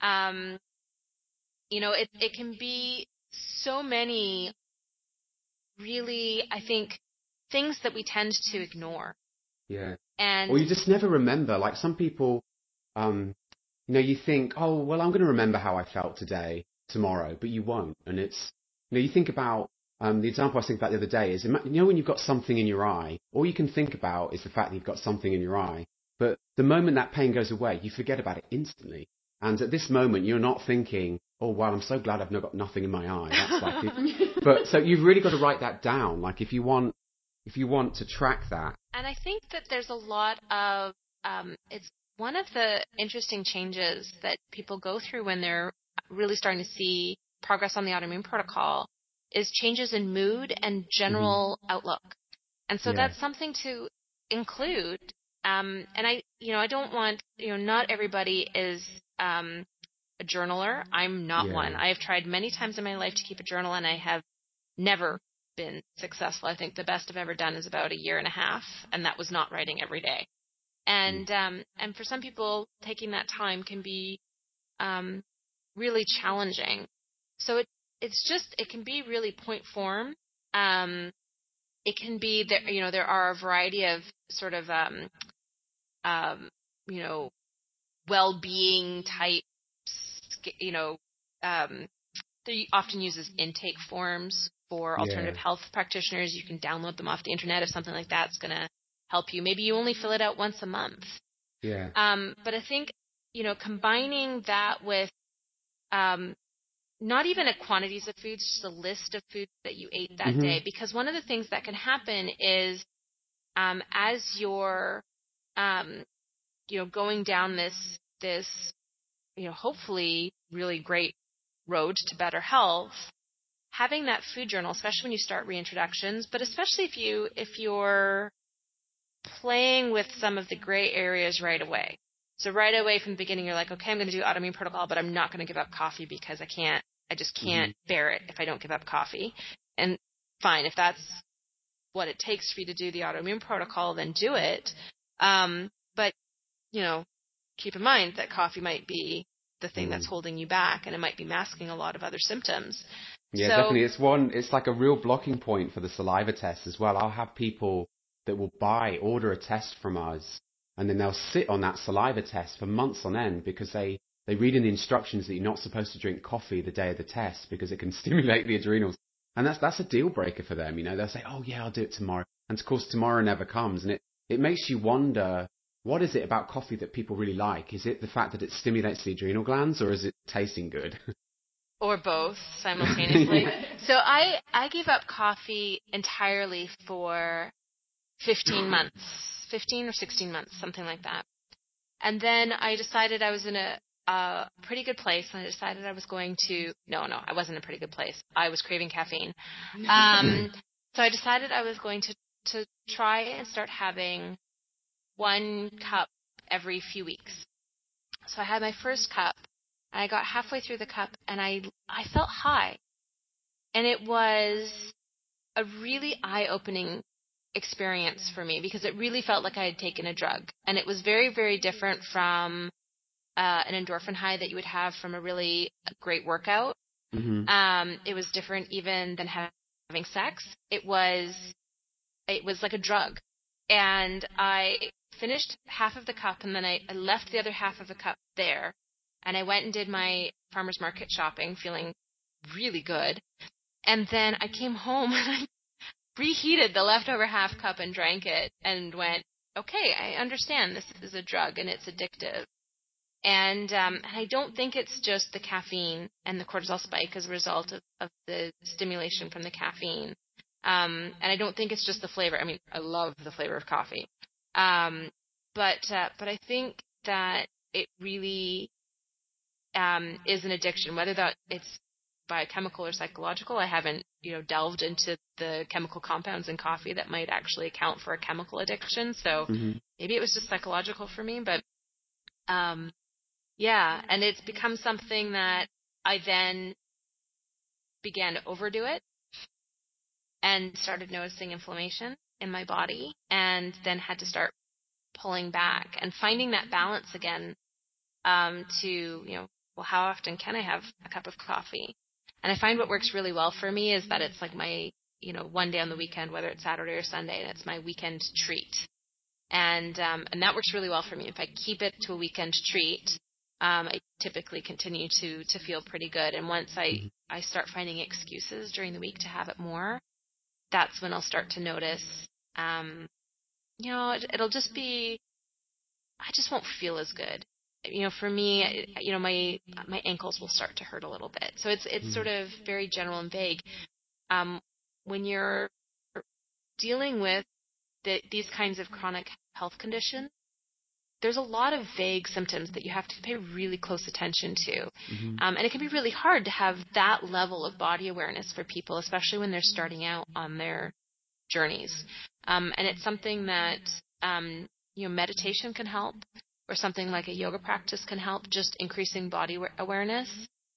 It can be so many really, I think, things that we tend to ignore. Yeah. And or you just never remember. Like some people, you think, oh, well, I'm going to remember how I felt today, tomorrow, but you won't. And it's, you think about, the example I was thinking about the other day is, when you've got something in your eye, all you can think about is the fact that you've got something in your eye. But the moment that pain goes away, you forget about it instantly. And at this moment, you're not thinking, oh, wow, I'm so glad I've got nothing in my eye. That's like it. But so you've really got to write that down. Like if you want to track that. And I think that there's a lot of, it's one of the interesting changes that people go through when they're really starting to see progress on the autoimmune protocol is changes in mood and general outlook. And so that's something to include. And I don't want, not everybody is a journaler. I'm not one. I have tried many times in my life to keep a journal, and I have never been successful. I think the best I've ever done is about a year and a half, and that was not writing every day. And for some people, taking that time can be really challenging. So it can be really point form. It can be that, there are a variety of sort of, well-being type, they often uses intake forms for alternative health practitioners. You can download them off the internet if something like that's going to help you. Maybe you only fill it out once a month. Yeah. But I think, combining that with, not even a quantities of foods, just a list of foods that you ate that day. Because one of the things that can happen is, as you're, going down this, hopefully really great road to better health, having that food journal, especially when you start reintroductions, but especially if you're playing with some of the gray areas right away. So right away from the beginning, you're like, okay, I'm going to do autoimmune protocol, but I'm not going to give up coffee because I just can't bear it if I don't give up coffee. And fine, if that's what it takes for you to do the autoimmune protocol, then do it. But, keep in mind that coffee might be the thing that's holding you back, and it might be masking a lot of other symptoms. Yeah, definitely. It's like a real blocking point for the saliva test as well. I'll have people that will order a test from us, and then they'll sit on that saliva test for months on end because they read in the instructions that you're not supposed to drink coffee the day of the test because it can stimulate the adrenals. And that's a deal breaker for them. They'll say, oh yeah, I'll do it tomorrow. And of course, tomorrow never comes. And it makes you wonder, what is it about coffee that people really like? Is it the fact that it stimulates the adrenal glands, or is it tasting good? Or both simultaneously. So I gave up coffee entirely for 15 or 16 months, something like that. And then I decided I was in a pretty good place, and I decided I was going to, no, I wasn't in a pretty good place. I was craving caffeine. So I decided I was going to try and start having 1 cup every few weeks. So I had my first cup. I got halfway through the cup, and I felt high. And it was a really eye-opening experience for me because it really felt like I had taken a drug. And it was very, very different from an endorphin high that you would have from a really great workout. It was different even than having sex. It was like a drug. And I finished half of the cup, and then I left the other half of the cup there. And I went and did my farmer's market shopping, feeling really good. And then I came home and I reheated the leftover half cup and drank it and went, okay, I understand this is a drug and it's addictive. And I don't think it's just the caffeine and the cortisol spike as a result of the stimulation from the caffeine. And I don't think it's just the flavor. I mean, I love the flavor of coffee. But I think that it really is an addiction, whether that it's biochemical or psychological. I haven't, delved into the chemical compounds in coffee that might actually account for a chemical addiction. So maybe it was just psychological for me, but yeah, and it's become something that I then began to overdo it and started noticing inflammation in my body, and then had to start pulling back and finding that balance again to, well, how often can I have a cup of coffee? And I find what works really well for me is that it's like my, one day on the weekend, whether it's Saturday or Sunday, and it's my weekend treat. And that works really well for me. If I keep it to a weekend treat, I typically continue to feel pretty good. And once I start finding excuses during the week to have it more, that's when I'll start to notice, it'll just be, I just won't feel as good. For me, my ankles will start to hurt a little bit. So it's sort of very general and vague. When you're dealing with these kinds of chronic health conditions, there's a lot of vague symptoms that you have to pay really close attention to. And it can be really hard to have that level of body awareness for people, especially when they're starting out on their journeys. And it's something that, meditation can help, or something like a yoga practice can help, just increasing body awareness.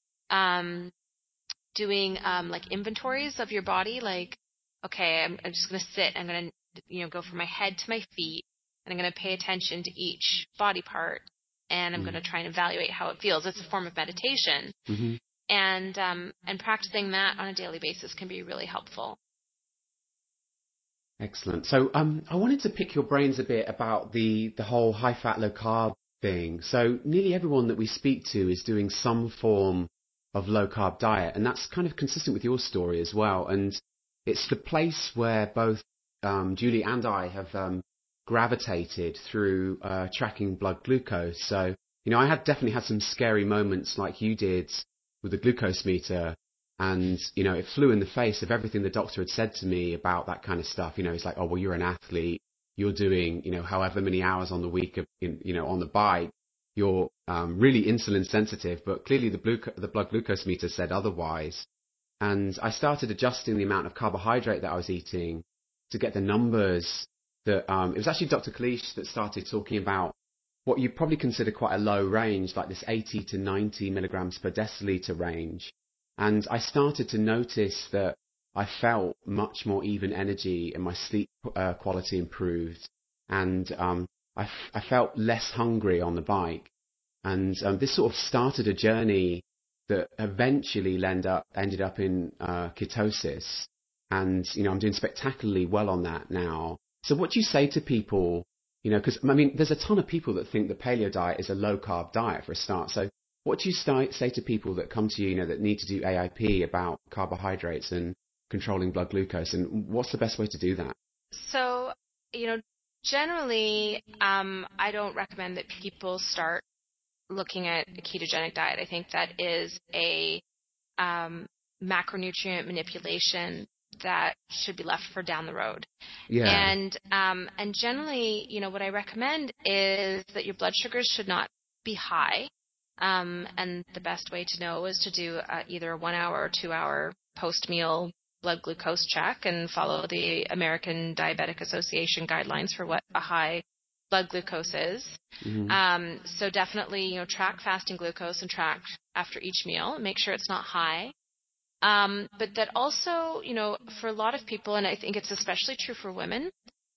Doing like inventories of your body, like, okay, I'm just going to sit, I'm going to go from my head to my feet, and I'm going to pay attention to each body part, and I'm going to try and evaluate how it feels. It's a form of meditation. And practicing that on a daily basis can be really helpful. Excellent. So I wanted to pick your brains a bit about the whole high fat, low carb thing. So nearly everyone that we speak to is doing some form of low carb diet, and that's kind of consistent with your story as well. And it's the place where both Julie and I have gravitated through tracking blood glucose. So, I had definitely had some scary moments like you did with the glucose meter. And, it flew in the face of everything the doctor had said to me about that kind of stuff. It's like, oh, well, you're an athlete. You're doing, however many hours on the week of, on the bike. you're really insulin sensitive, but clearly the blood glucose meter said otherwise. And I started adjusting the amount of carbohydrate that I was eating to get the numbers that, it was actually Dr. Kalish that started talking about what you probably consider quite a low range, like this 80 to 90 milligrams per deciliter range. And I started to notice that I felt much more even energy and my sleep quality improved. And I felt less hungry on the bike. And this sort of started a journey that eventually ended up in ketosis. And, I'm doing spectacularly well on that now. So what do you say to people, because, there's a ton of people that think the paleo diet is a low-carb diet for a start. So what do you say to people that come to you, that need to do AIP about carbohydrates and controlling blood glucose? And what's the best way to do that? So, generally, I don't recommend that people start looking at a ketogenic diet. I think that is a macronutrient manipulation that should be left for down the road. Yeah. And generally, what I recommend is that your blood sugars should not be high. And the best way to know is to do either a 1 hour or 2 hour post-meal blood glucose check and follow the American Diabetic Association guidelines for what a high blood glucose is. Mm-hmm. So definitely, track fasting glucose and track after each meal. Make sure it's not high. But that also, for a lot of people, and I think it's especially true for women,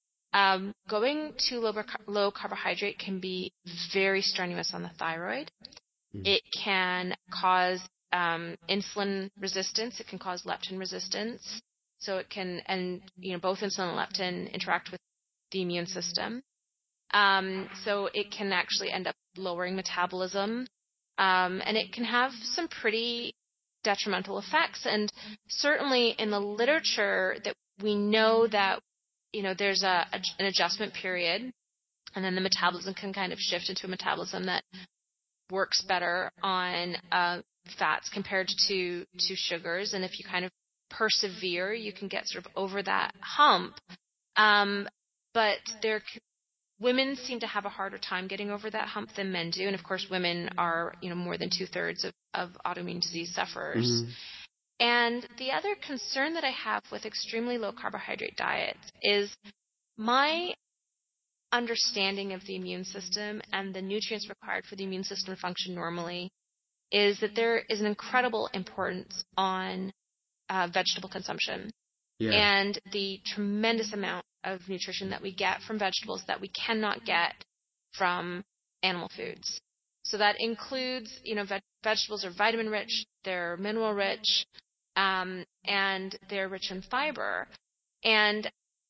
going to low carbohydrate can be very strenuous on the thyroid. Mm. It can cause insulin resistance. It can cause leptin resistance. So it can, and both insulin and leptin interact with the immune system. So it can actually end up lowering metabolism, and it can have some pretty detrimental effects. And certainly in the literature that we know that, there's an adjustment period, and then the metabolism can kind of shift into a metabolism that works better on fats compared to sugars. And if you kind of persevere, you can get sort of over that hump. But women seem to have a harder time getting over that hump than men do. And of course, women are, more than 2/3 of autoimmune disease sufferers. Mm-hmm. And the other concern that I have with extremely low carbohydrate diets is my understanding of the immune system and the nutrients required for the immune system to function normally is that there is an incredible importance on vegetable consumption. Yeah. And the tremendous amount of nutrition that we get from vegetables that we cannot get from animal foods. So that includes, vegetables are vitamin rich, they're mineral rich, and they're rich in fiber. And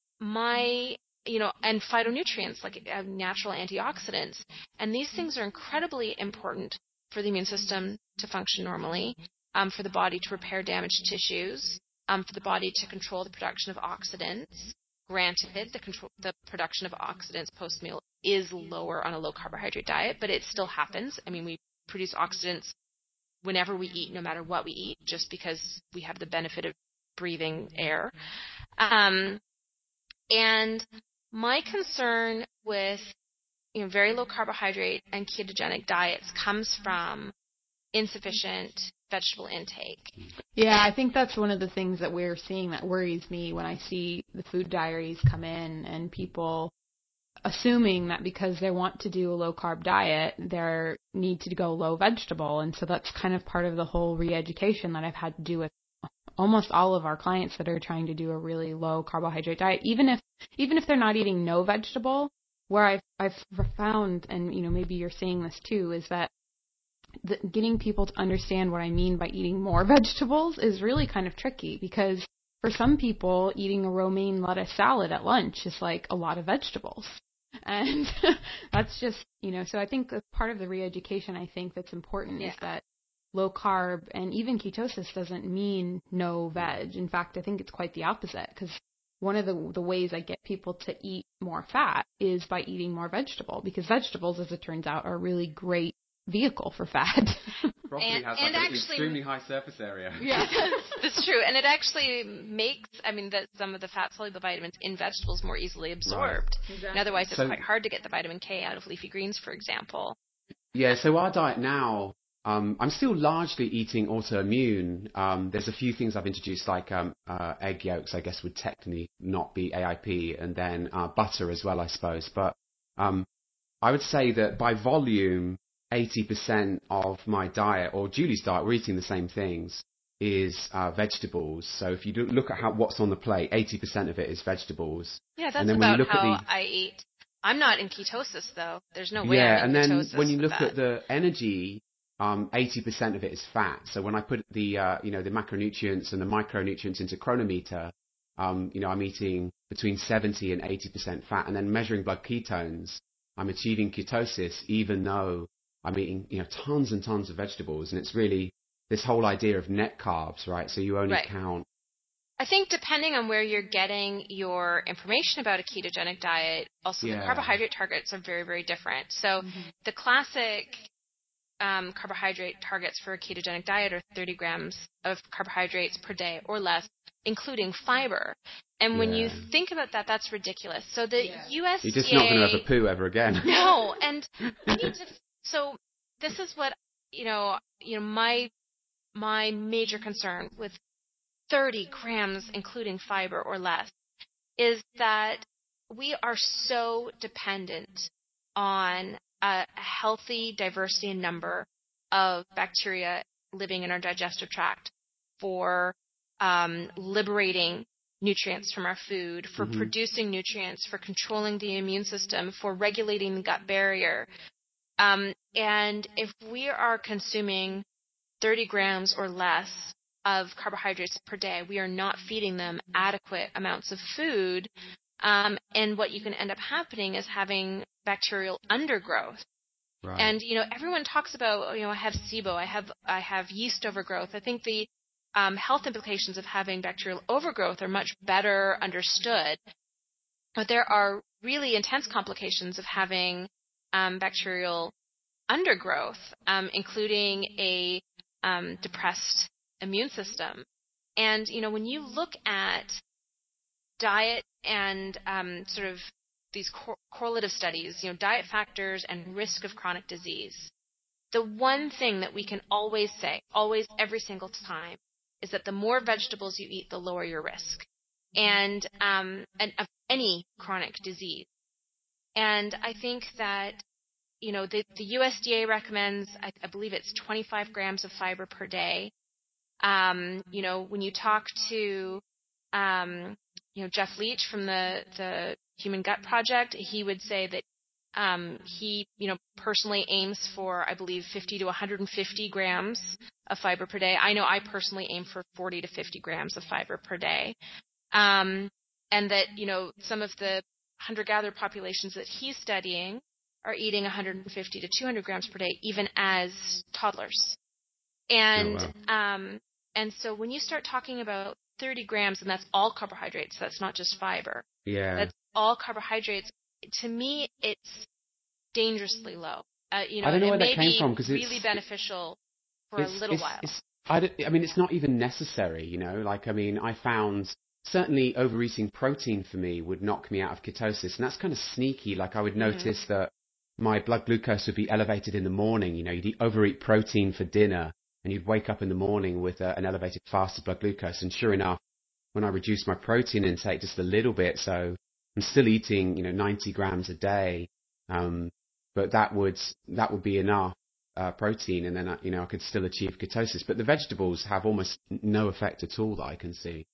and phytonutrients like natural antioxidants. And these things are incredibly important for the immune system to function normally, for the body to repair damaged tissues, for the body to control the production of oxidants. Granted, the production of oxidants post-meal is lower on a low-carbohydrate diet, but it still happens. We produce oxidants whenever we eat, no matter what we eat, just because we have the benefit of breathing air. And my concern with very low carbohydrate and ketogenic diets comes from insufficient vegetable intake. Yeah, I think that's one of the things that we're seeing that worries me when I see the food diaries come in and people assuming that because they want to do a low-carb diet, they need to go low vegetable. And so that's kind of part of the whole re-education that I've had to do with almost all of our clients that are trying to do a really low-carbohydrate diet, even if they're not eating no vegetable. Where I've found, and maybe you're seeing this too, is that getting people to understand what I mean by eating more vegetables is really kind of tricky, because for some people, eating a romaine lettuce salad at lunch is like a lot of vegetables. And that's just, so I think that's part of the re-education I think that's important. Yeah. Is that low carb and even ketosis doesn't mean no veg. In fact, I think it's quite the opposite, because one of the ways I get people to eat more fat is by eating more vegetable, because vegetables, as it turns out, are a really great vehicle for fat. Broccoli has an extremely high surface area. Yeah, that's true. And it actually makes, some of the fat-soluble vitamins in vegetables more easily absorbed. Right. Exactly. And otherwise, it's quite hard to get the vitamin K out of leafy greens, for example. Yeah, so our diet now, I'm still largely eating autoimmune. There's a few things I've introduced, like egg yolks, I guess would technically not be AIP, and then butter as well, I suppose. But I would say that by volume, 80% of my diet, or Julie's diet, we're eating the same things, is vegetables. So if you look at what's on the plate, 80% of it is vegetables. Yeah, that's about how I eat. I'm not in ketosis, though. There's no way I'm in ketosis. Yeah, and then when you look at the energy, 80% of it is fat. So when I put the macronutrients and the micronutrients into Chronometer, I'm eating between 70 and 80% fat, and then measuring blood ketones, I'm achieving ketosis even though I'm eating, tons and tons of vegetables. And it's really this whole idea of net carbs, right? So you only count. I think depending on where you're getting your information about a ketogenic diet, also the carbohydrate targets are very, very different. So the classic carbohydrate targets for a ketogenic diet are 30 grams of carbohydrates per day or less, including fiber. And when you think about that, that's ridiculous. So the USDA... You're just not going to have a poo ever again. No, and I need to... So this is what, my major concern with 30 grams, including fiber or less, is that we are so dependent on a healthy diversity and number of bacteria living in our digestive tract for liberating nutrients from our food, for producing nutrients, for controlling the immune system, for regulating the gut barrier. And if we are consuming 30 grams or less of carbohydrates per day, we are not feeding them adequate amounts of food. And what you can end up happening is having bacterial undergrowth. Right. And, everyone talks about, I have SIBO, I have yeast overgrowth. I think the health implications of having bacterial overgrowth are much better understood. But there are really intense complications of having bacterial undergrowth, including a depressed immune system. And, when you look at diet and sort of these correlative studies, diet factors and risk of chronic disease, the one thing that we can always say, always, every single time, is that the more vegetables you eat, the lower your risk, and of any chronic disease. And I think that, the USDA recommends, I believe it's 25 grams of fiber per day. When you talk to, Jeff Leach from the Human Gut Project, he would say that he, personally aims for, I believe, 50 to 150 grams of fiber per day. I know I personally aim for 40 to 50 grams of fiber per day. And that, some of the hunter-gatherer populations that he's studying are eating 150 to 200 grams per day, even as toddlers. And and so when you start talking about 30 grams, and that's all carbohydrates, that's not just fiber. Yeah. That's all carbohydrates. To me, it's dangerously low. I don't know where that came from, because it's really beneficial for a little while. It's not even necessary, I found certainly overeating protein for me would knock me out of ketosis, and that's kind of sneaky. Like I would notice that my blood glucose would be elevated in the morning. You'd overeat protein for dinner, and you'd wake up in the morning with an elevated fasted blood glucose. And sure enough, when I reduced my protein intake just a little bit, so I'm still eating, 90 grams a day, but that would be enough protein, and then I could still achieve ketosis. But the vegetables have almost no effect at all that I can see.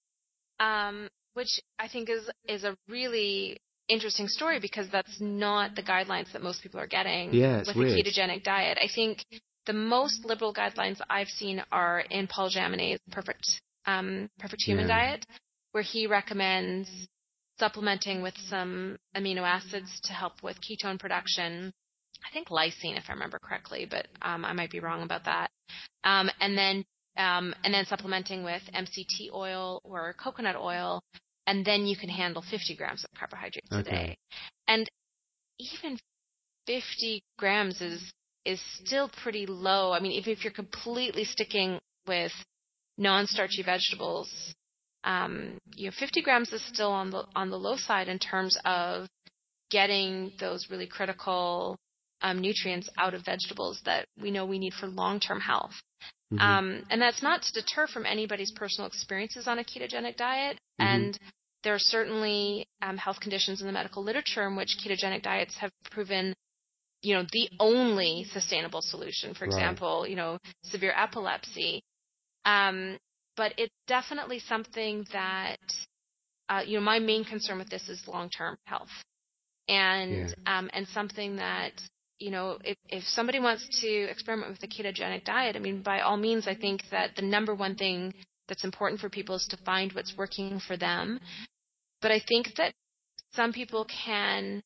Which I think is a really interesting story, because that's not the guidelines that most people are getting with a ketogenic diet. I think the most liberal guidelines I've seen are in Paul Jaminet's Perfect Human Diet, where he recommends supplementing with some amino acids to help with ketone production. I think lysine, if I remember correctly, but I might be wrong about that. And then supplementing with MCT oil or coconut oil, and then you can handle 50 grams of carbohydrates a day. And even 50 grams is still pretty low. I mean, if you're completely sticking with non-starchy vegetables, 50 grams is still on the low side in terms of getting those really critical nutrients out of vegetables that we know we need for long-term health. Mm-hmm. And that's not to deter from anybody's personal experiences on a ketogenic diet. Mm-hmm. And there are certainly health conditions in the medical literature in which ketogenic diets have proven, the only sustainable solution. For example, severe epilepsy. But it's definitely something that, my main concern with this is long-term health. And something that, if somebody wants to experiment with a ketogenic diet, I mean, by all means, I think that the number one thing that's important for people is to find what's working for them. But I think that some people can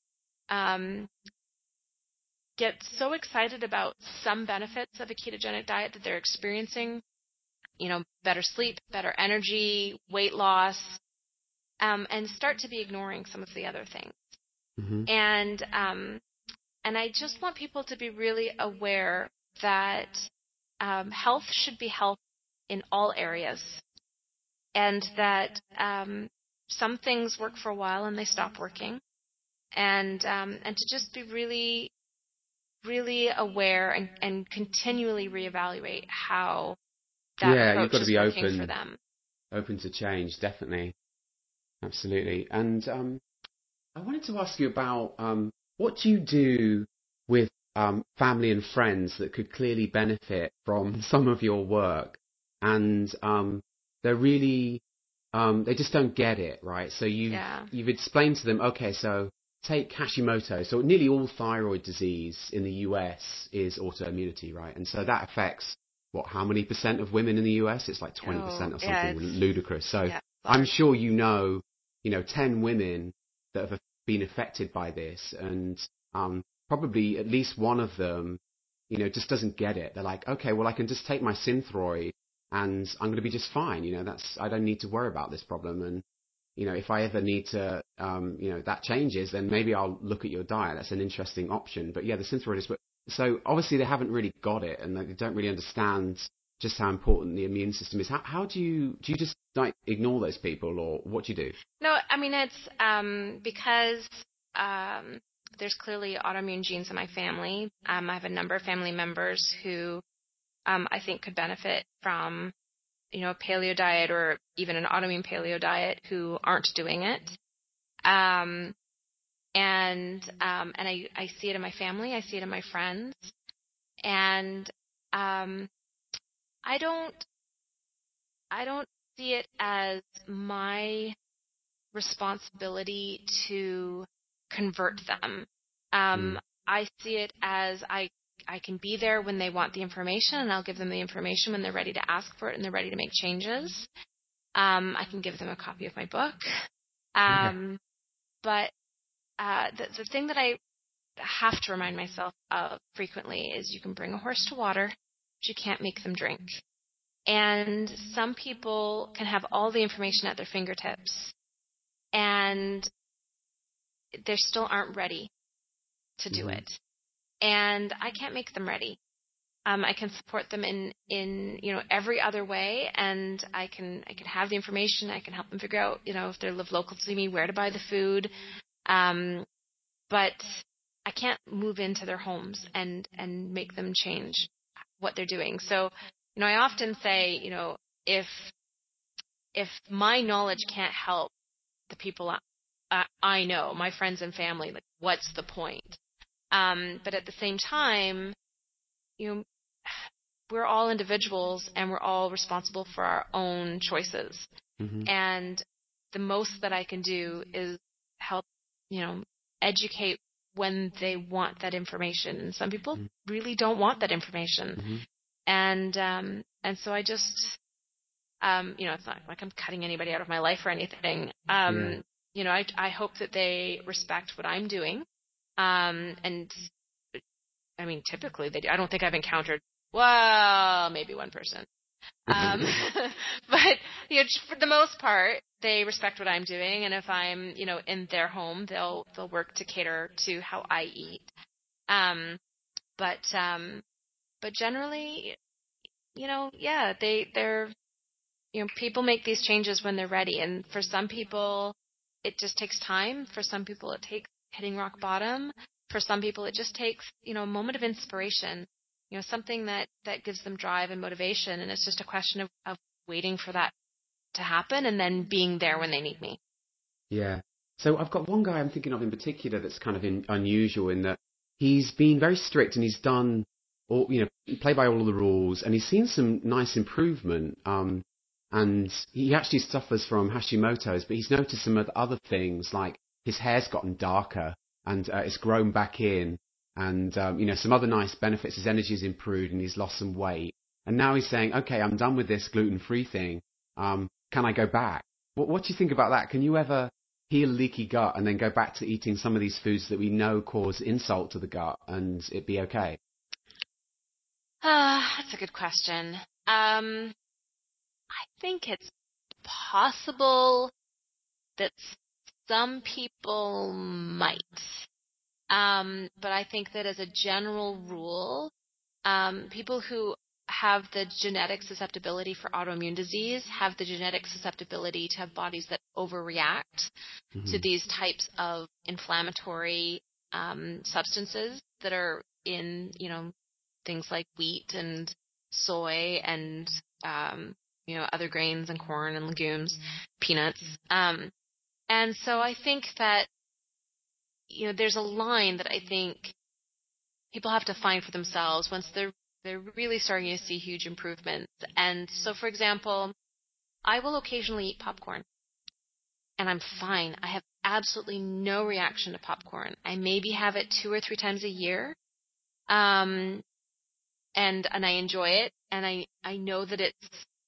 get so excited about some benefits of a ketogenic diet that they're experiencing, better sleep, better energy, weight loss, and start to be ignoring some of the other things. Mm-hmm. And I just want people to be really aware that health should be health in all areas, and that some things work for a while and they stop working, and to just be really, really aware and continually reevaluate how that approach you've got to be is working for them. Open to change, definitely, absolutely. And I wanted to ask you about what do you do with family and friends that could clearly benefit from some of your work, and they're really they just don't get it, right? So you've explained to them, okay, so take Hashimoto. So nearly all thyroid disease in the US is autoimmunity, right? And so that affects how many % of women in the US? It's like 20% or something ludicrous. So I'm sure 10 women that have been affected by this, and probably at least one of them, just doesn't get it. They're like, okay, well, I can just take my Synthroid and I'm going to be just fine. I don't need to worry about this problem. And, if I ever need to, that changes, then maybe I'll look at your diet. That's an interesting option. But yeah, the Synthroid is, so obviously they haven't really got it, and they don't really understand just how important the immune system is. How do you just like ignore those people, or what do you do? No, I mean, it's because there's clearly autoimmune genes in my family. I have a number of family members who I think could benefit from, a paleo diet or even an autoimmune paleo diet who aren't doing it. And I see it in my family. I see it in my friends. And I don't see it as my responsibility to convert them. I see it as I can be there when they want the information, and I'll give them the information when they're ready to ask for it and they're ready to make changes. I can give them a copy of my book. But the thing that I have to remind myself of frequently is you can bring a horse to water, but you can't make them drink. And some people can have all the information at their fingertips, and they still aren't ready to do it. And I can't make them ready. I can support them in every other way, and I can have the information. I can help them figure out, if they live local to me, where to buy the food. But I can't move into their homes and make them change what they're doing. So, I often say, if my knowledge can't help the people I know, my friends and family, like, what's the point? But at the same time, we're all individuals and we're all responsible for our own choices. And the most that I can do is help, educate when they want that information. And some people really don't want that information. And so I just, it's not like I'm cutting anybody out of my life or anything. I hope that they respect what I'm doing. And I mean, typically they do. I don't think I've encountered, well, maybe one person. But, for the most part, they respect what I'm doing. And if I'm, in their home, they'll work to cater to how I eat. But generally, they're, people make these changes when they're ready. And for some people, it just takes time. For some people, it takes hitting rock bottom. for some people, it just takes, a moment of inspiration, something that gives them drive and motivation. And it's just a question of waiting for that to happen and then being there when they need me. Yeah. So I've got one guy I'm thinking of in particular that's kind of unusual in that he's been very strict and he's done all, play by all of the rules, and he's seen some nice improvement. And he actually suffers from Hashimoto's, but he's noticed some other things, like his hair's gotten darker and it's grown back in, and some other nice benefits. His energy's improved and he's lost some weight. And now he's saying, okay, I'm done with this gluten-free thing. Can I go back? What do you think about that? Can you ever heal a leaky gut and then go back to eating some of these foods that we know cause insult to the gut and it be okay? That's a good question. I think it's possible that some people might. But I think that as a general rule, people who have the genetic susceptibility for autoimmune disease have the genetic susceptibility to have bodies that overreact to these types of inflammatory substances that are in, things like wheat and soy and, other grains and corn and legumes, peanuts. And so I think that, there's a line that I think people have to find for themselves once they're really starting to see huge improvements. And so, for example, I will occasionally eat popcorn, and I'm fine. I have absolutely no reaction to popcorn. I maybe have it 2 or 3 times a year, and I enjoy it, and I know that it's,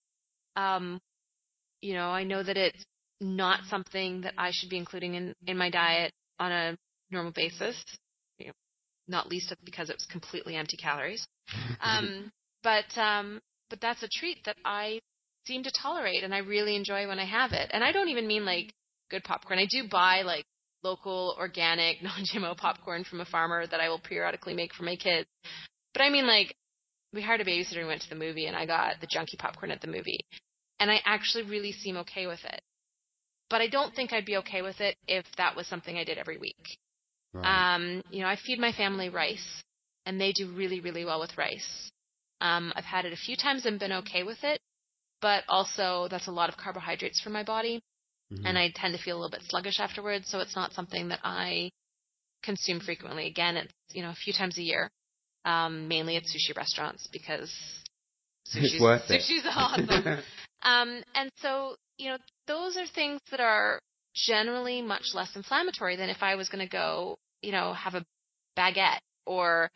I know that it's not something that I should be including in my diet on a normal basis. Not least because it's completely empty calories. But that's a treat that I seem to tolerate, and I really enjoy when I have it. And I don't even mean like good popcorn. I do buy like local, organic, non-GMO popcorn from a farmer that I will periodically make for my kids. But I mean, like, we hired a babysitter and went to the movie, and I got the junky popcorn at the movie. And I actually really seem okay with it. But I don't think I'd be okay with it if that was something I did every week. Right. I feed my family rice, and they do really, really well with rice. I've had it a few times and been okay with it, but also that's a lot of carbohydrates for my body, and I tend to feel a little bit sluggish afterwards, so it's not something that I consume frequently. Again, it's, a few times a year, mainly at sushi restaurants because it's worth it. Sushi's awesome. And so, those are things that are generally much less inflammatory than if I was going to go, have a baguette or,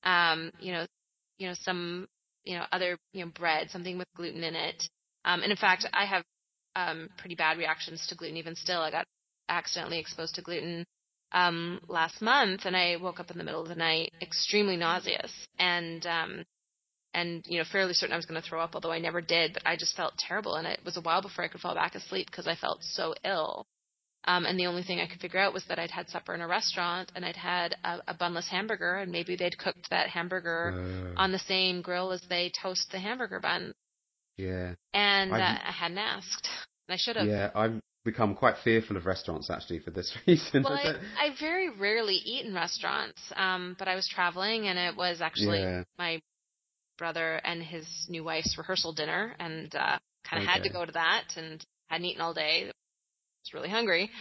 some, other, bread, something with gluten in it. And in fact, I have pretty bad reactions to gluten even still. I got accidentally exposed to gluten last month, and I woke up in the middle of the night extremely nauseous and fairly certain I was going to throw up, although I never did, but I just felt terrible. And it was a while before I could fall back asleep because I felt so ill. And the only thing I could figure out was that I'd had supper in a restaurant and I'd had a bunless hamburger, and maybe they'd cooked that hamburger on the same grill as they toast the hamburger bun. Yeah. And I hadn't asked. And I should have. Yeah, I've become quite fearful of restaurants, actually, for this reason. Well, I very rarely eat in restaurants, but I was traveling, and it was actually my brother and his new wife's rehearsal dinner, and kind of had to go to that, and hadn't eaten all day. I was really hungry.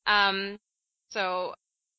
So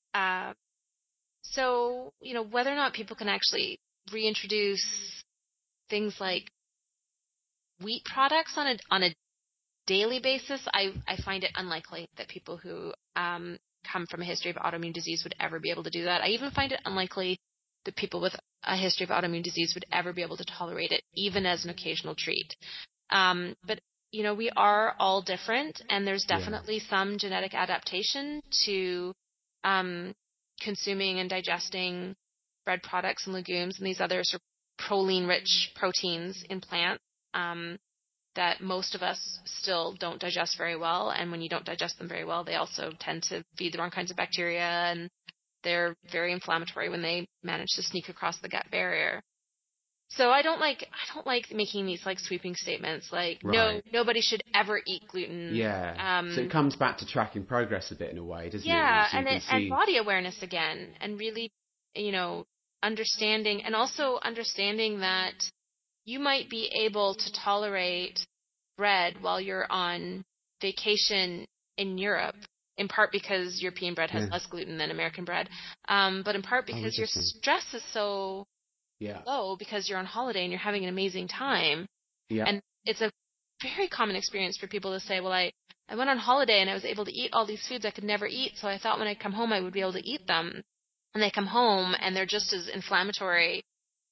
whether or not people can actually reintroduce things like wheat products on a daily basis, I find it unlikely that people who come from a history of autoimmune disease would ever be able to do that. I even find it unlikely that people with a history of autoimmune disease would ever be able to tolerate it, even as an occasional treat. But we are all different, and there's definitely some genetic adaptation to consuming and digesting bread products and legumes and these other sort of proline-rich proteins in plants that most of us still don't digest very well. And when you don't digest them very well, they also tend to feed the wrong kinds of bacteria, and they're very inflammatory when they manage to sneak across the gut barrier. So I don't like making these like sweeping statements like nobody should ever eat gluten. Yeah. So it comes back to tracking progress a bit in a way, doesn't it? Yeah, and body awareness again, and really understanding, and also understanding that you might be able to tolerate bread while you're on vacation in Europe, in part because European bread has less gluten than American bread, but in part because your stress is so low because you're on holiday and you're having an amazing time. Yeah. And it's a very common experience for people to say, well, I went on holiday and I was able to eat all these foods I could never eat, so I thought when I come home I would be able to eat them. And they come home and they're just as inflammatory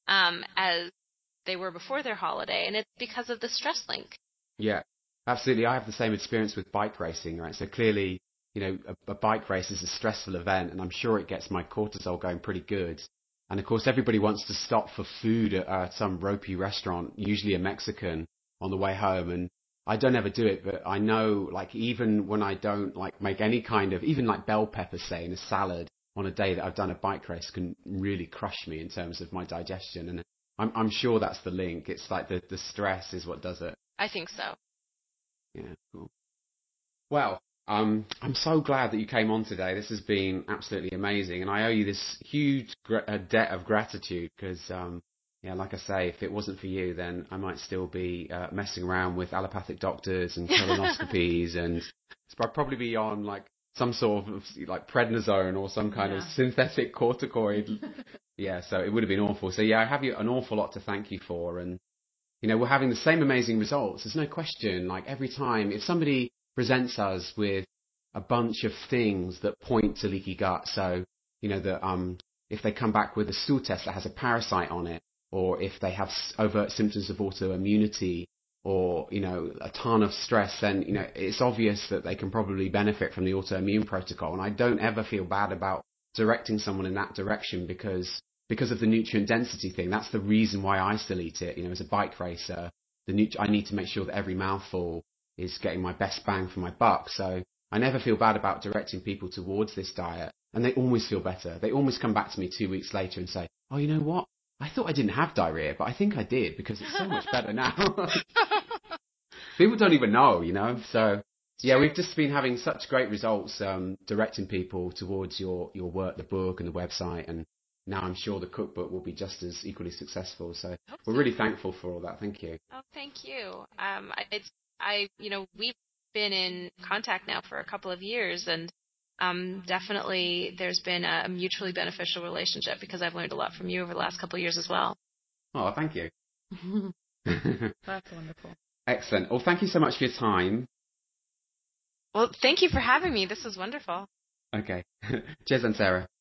as they were before their holiday, and it's because of the stress link. Yeah, absolutely. I have the same experience with bike racing, right? So clearly, a bike race is a stressful event, and I'm sure it gets my cortisol going pretty good. And of course, everybody wants to stop for food at some ropey restaurant, usually a Mexican, on the way home. And I don't ever do it, but I know, like, even when I don't make any kind of, even like bell peppers, say, in a salad on a day that I've done a bike race, can really crush me in terms of my digestion. And I'm sure that's the link. It's like the stress is what does it. I think so. Yeah, cool. Well, I'm so glad that you came on today. This has been absolutely amazing, and I owe you this huge debt of gratitude because, like I say, if it wasn't for you, then I might still be messing around with allopathic doctors and colonoscopies, and I'd probably be on like some sort of like prednisone or some kind of synthetic corticoid. Yeah, so it would have been awful. So I have you an awful lot to thank you for, and we're having the same amazing results. There's no question. Like every time, if somebody presents us with a bunch of things that point to leaky gut, so that if they come back with a stool test that has a parasite on it, or if they have overt symptoms of autoimmunity, or a ton of stress, then it's obvious that they can probably benefit from the autoimmune protocol. And I don't ever feel bad about directing someone in that direction because of the nutrient density thing. That's the reason why I still eat it. As a bike racer, I need to make sure that every mouthful is getting my best bang for my buck. So I never feel bad about directing people towards this diet. And they always feel better. They always come back to me 2 weeks later and say, oh, you know what? I thought I didn't have diarrhea, but I think I did because it's so much better now. People don't even know, So we've just been having such great results directing people towards your work, the book and the website, and now I'm sure the cookbook will be just as equally successful. So we're really thankful for all that. Thank you. Oh, thank you. We've been in contact now for a couple of years, and definitely there's been a mutually beneficial relationship because I've learned a lot from you over the last couple of years as well. Oh, thank you. That's wonderful. Excellent. Well, thank you so much for your time. Well, thank you for having me. This was wonderful. Okay. Cheers, then, Sarah.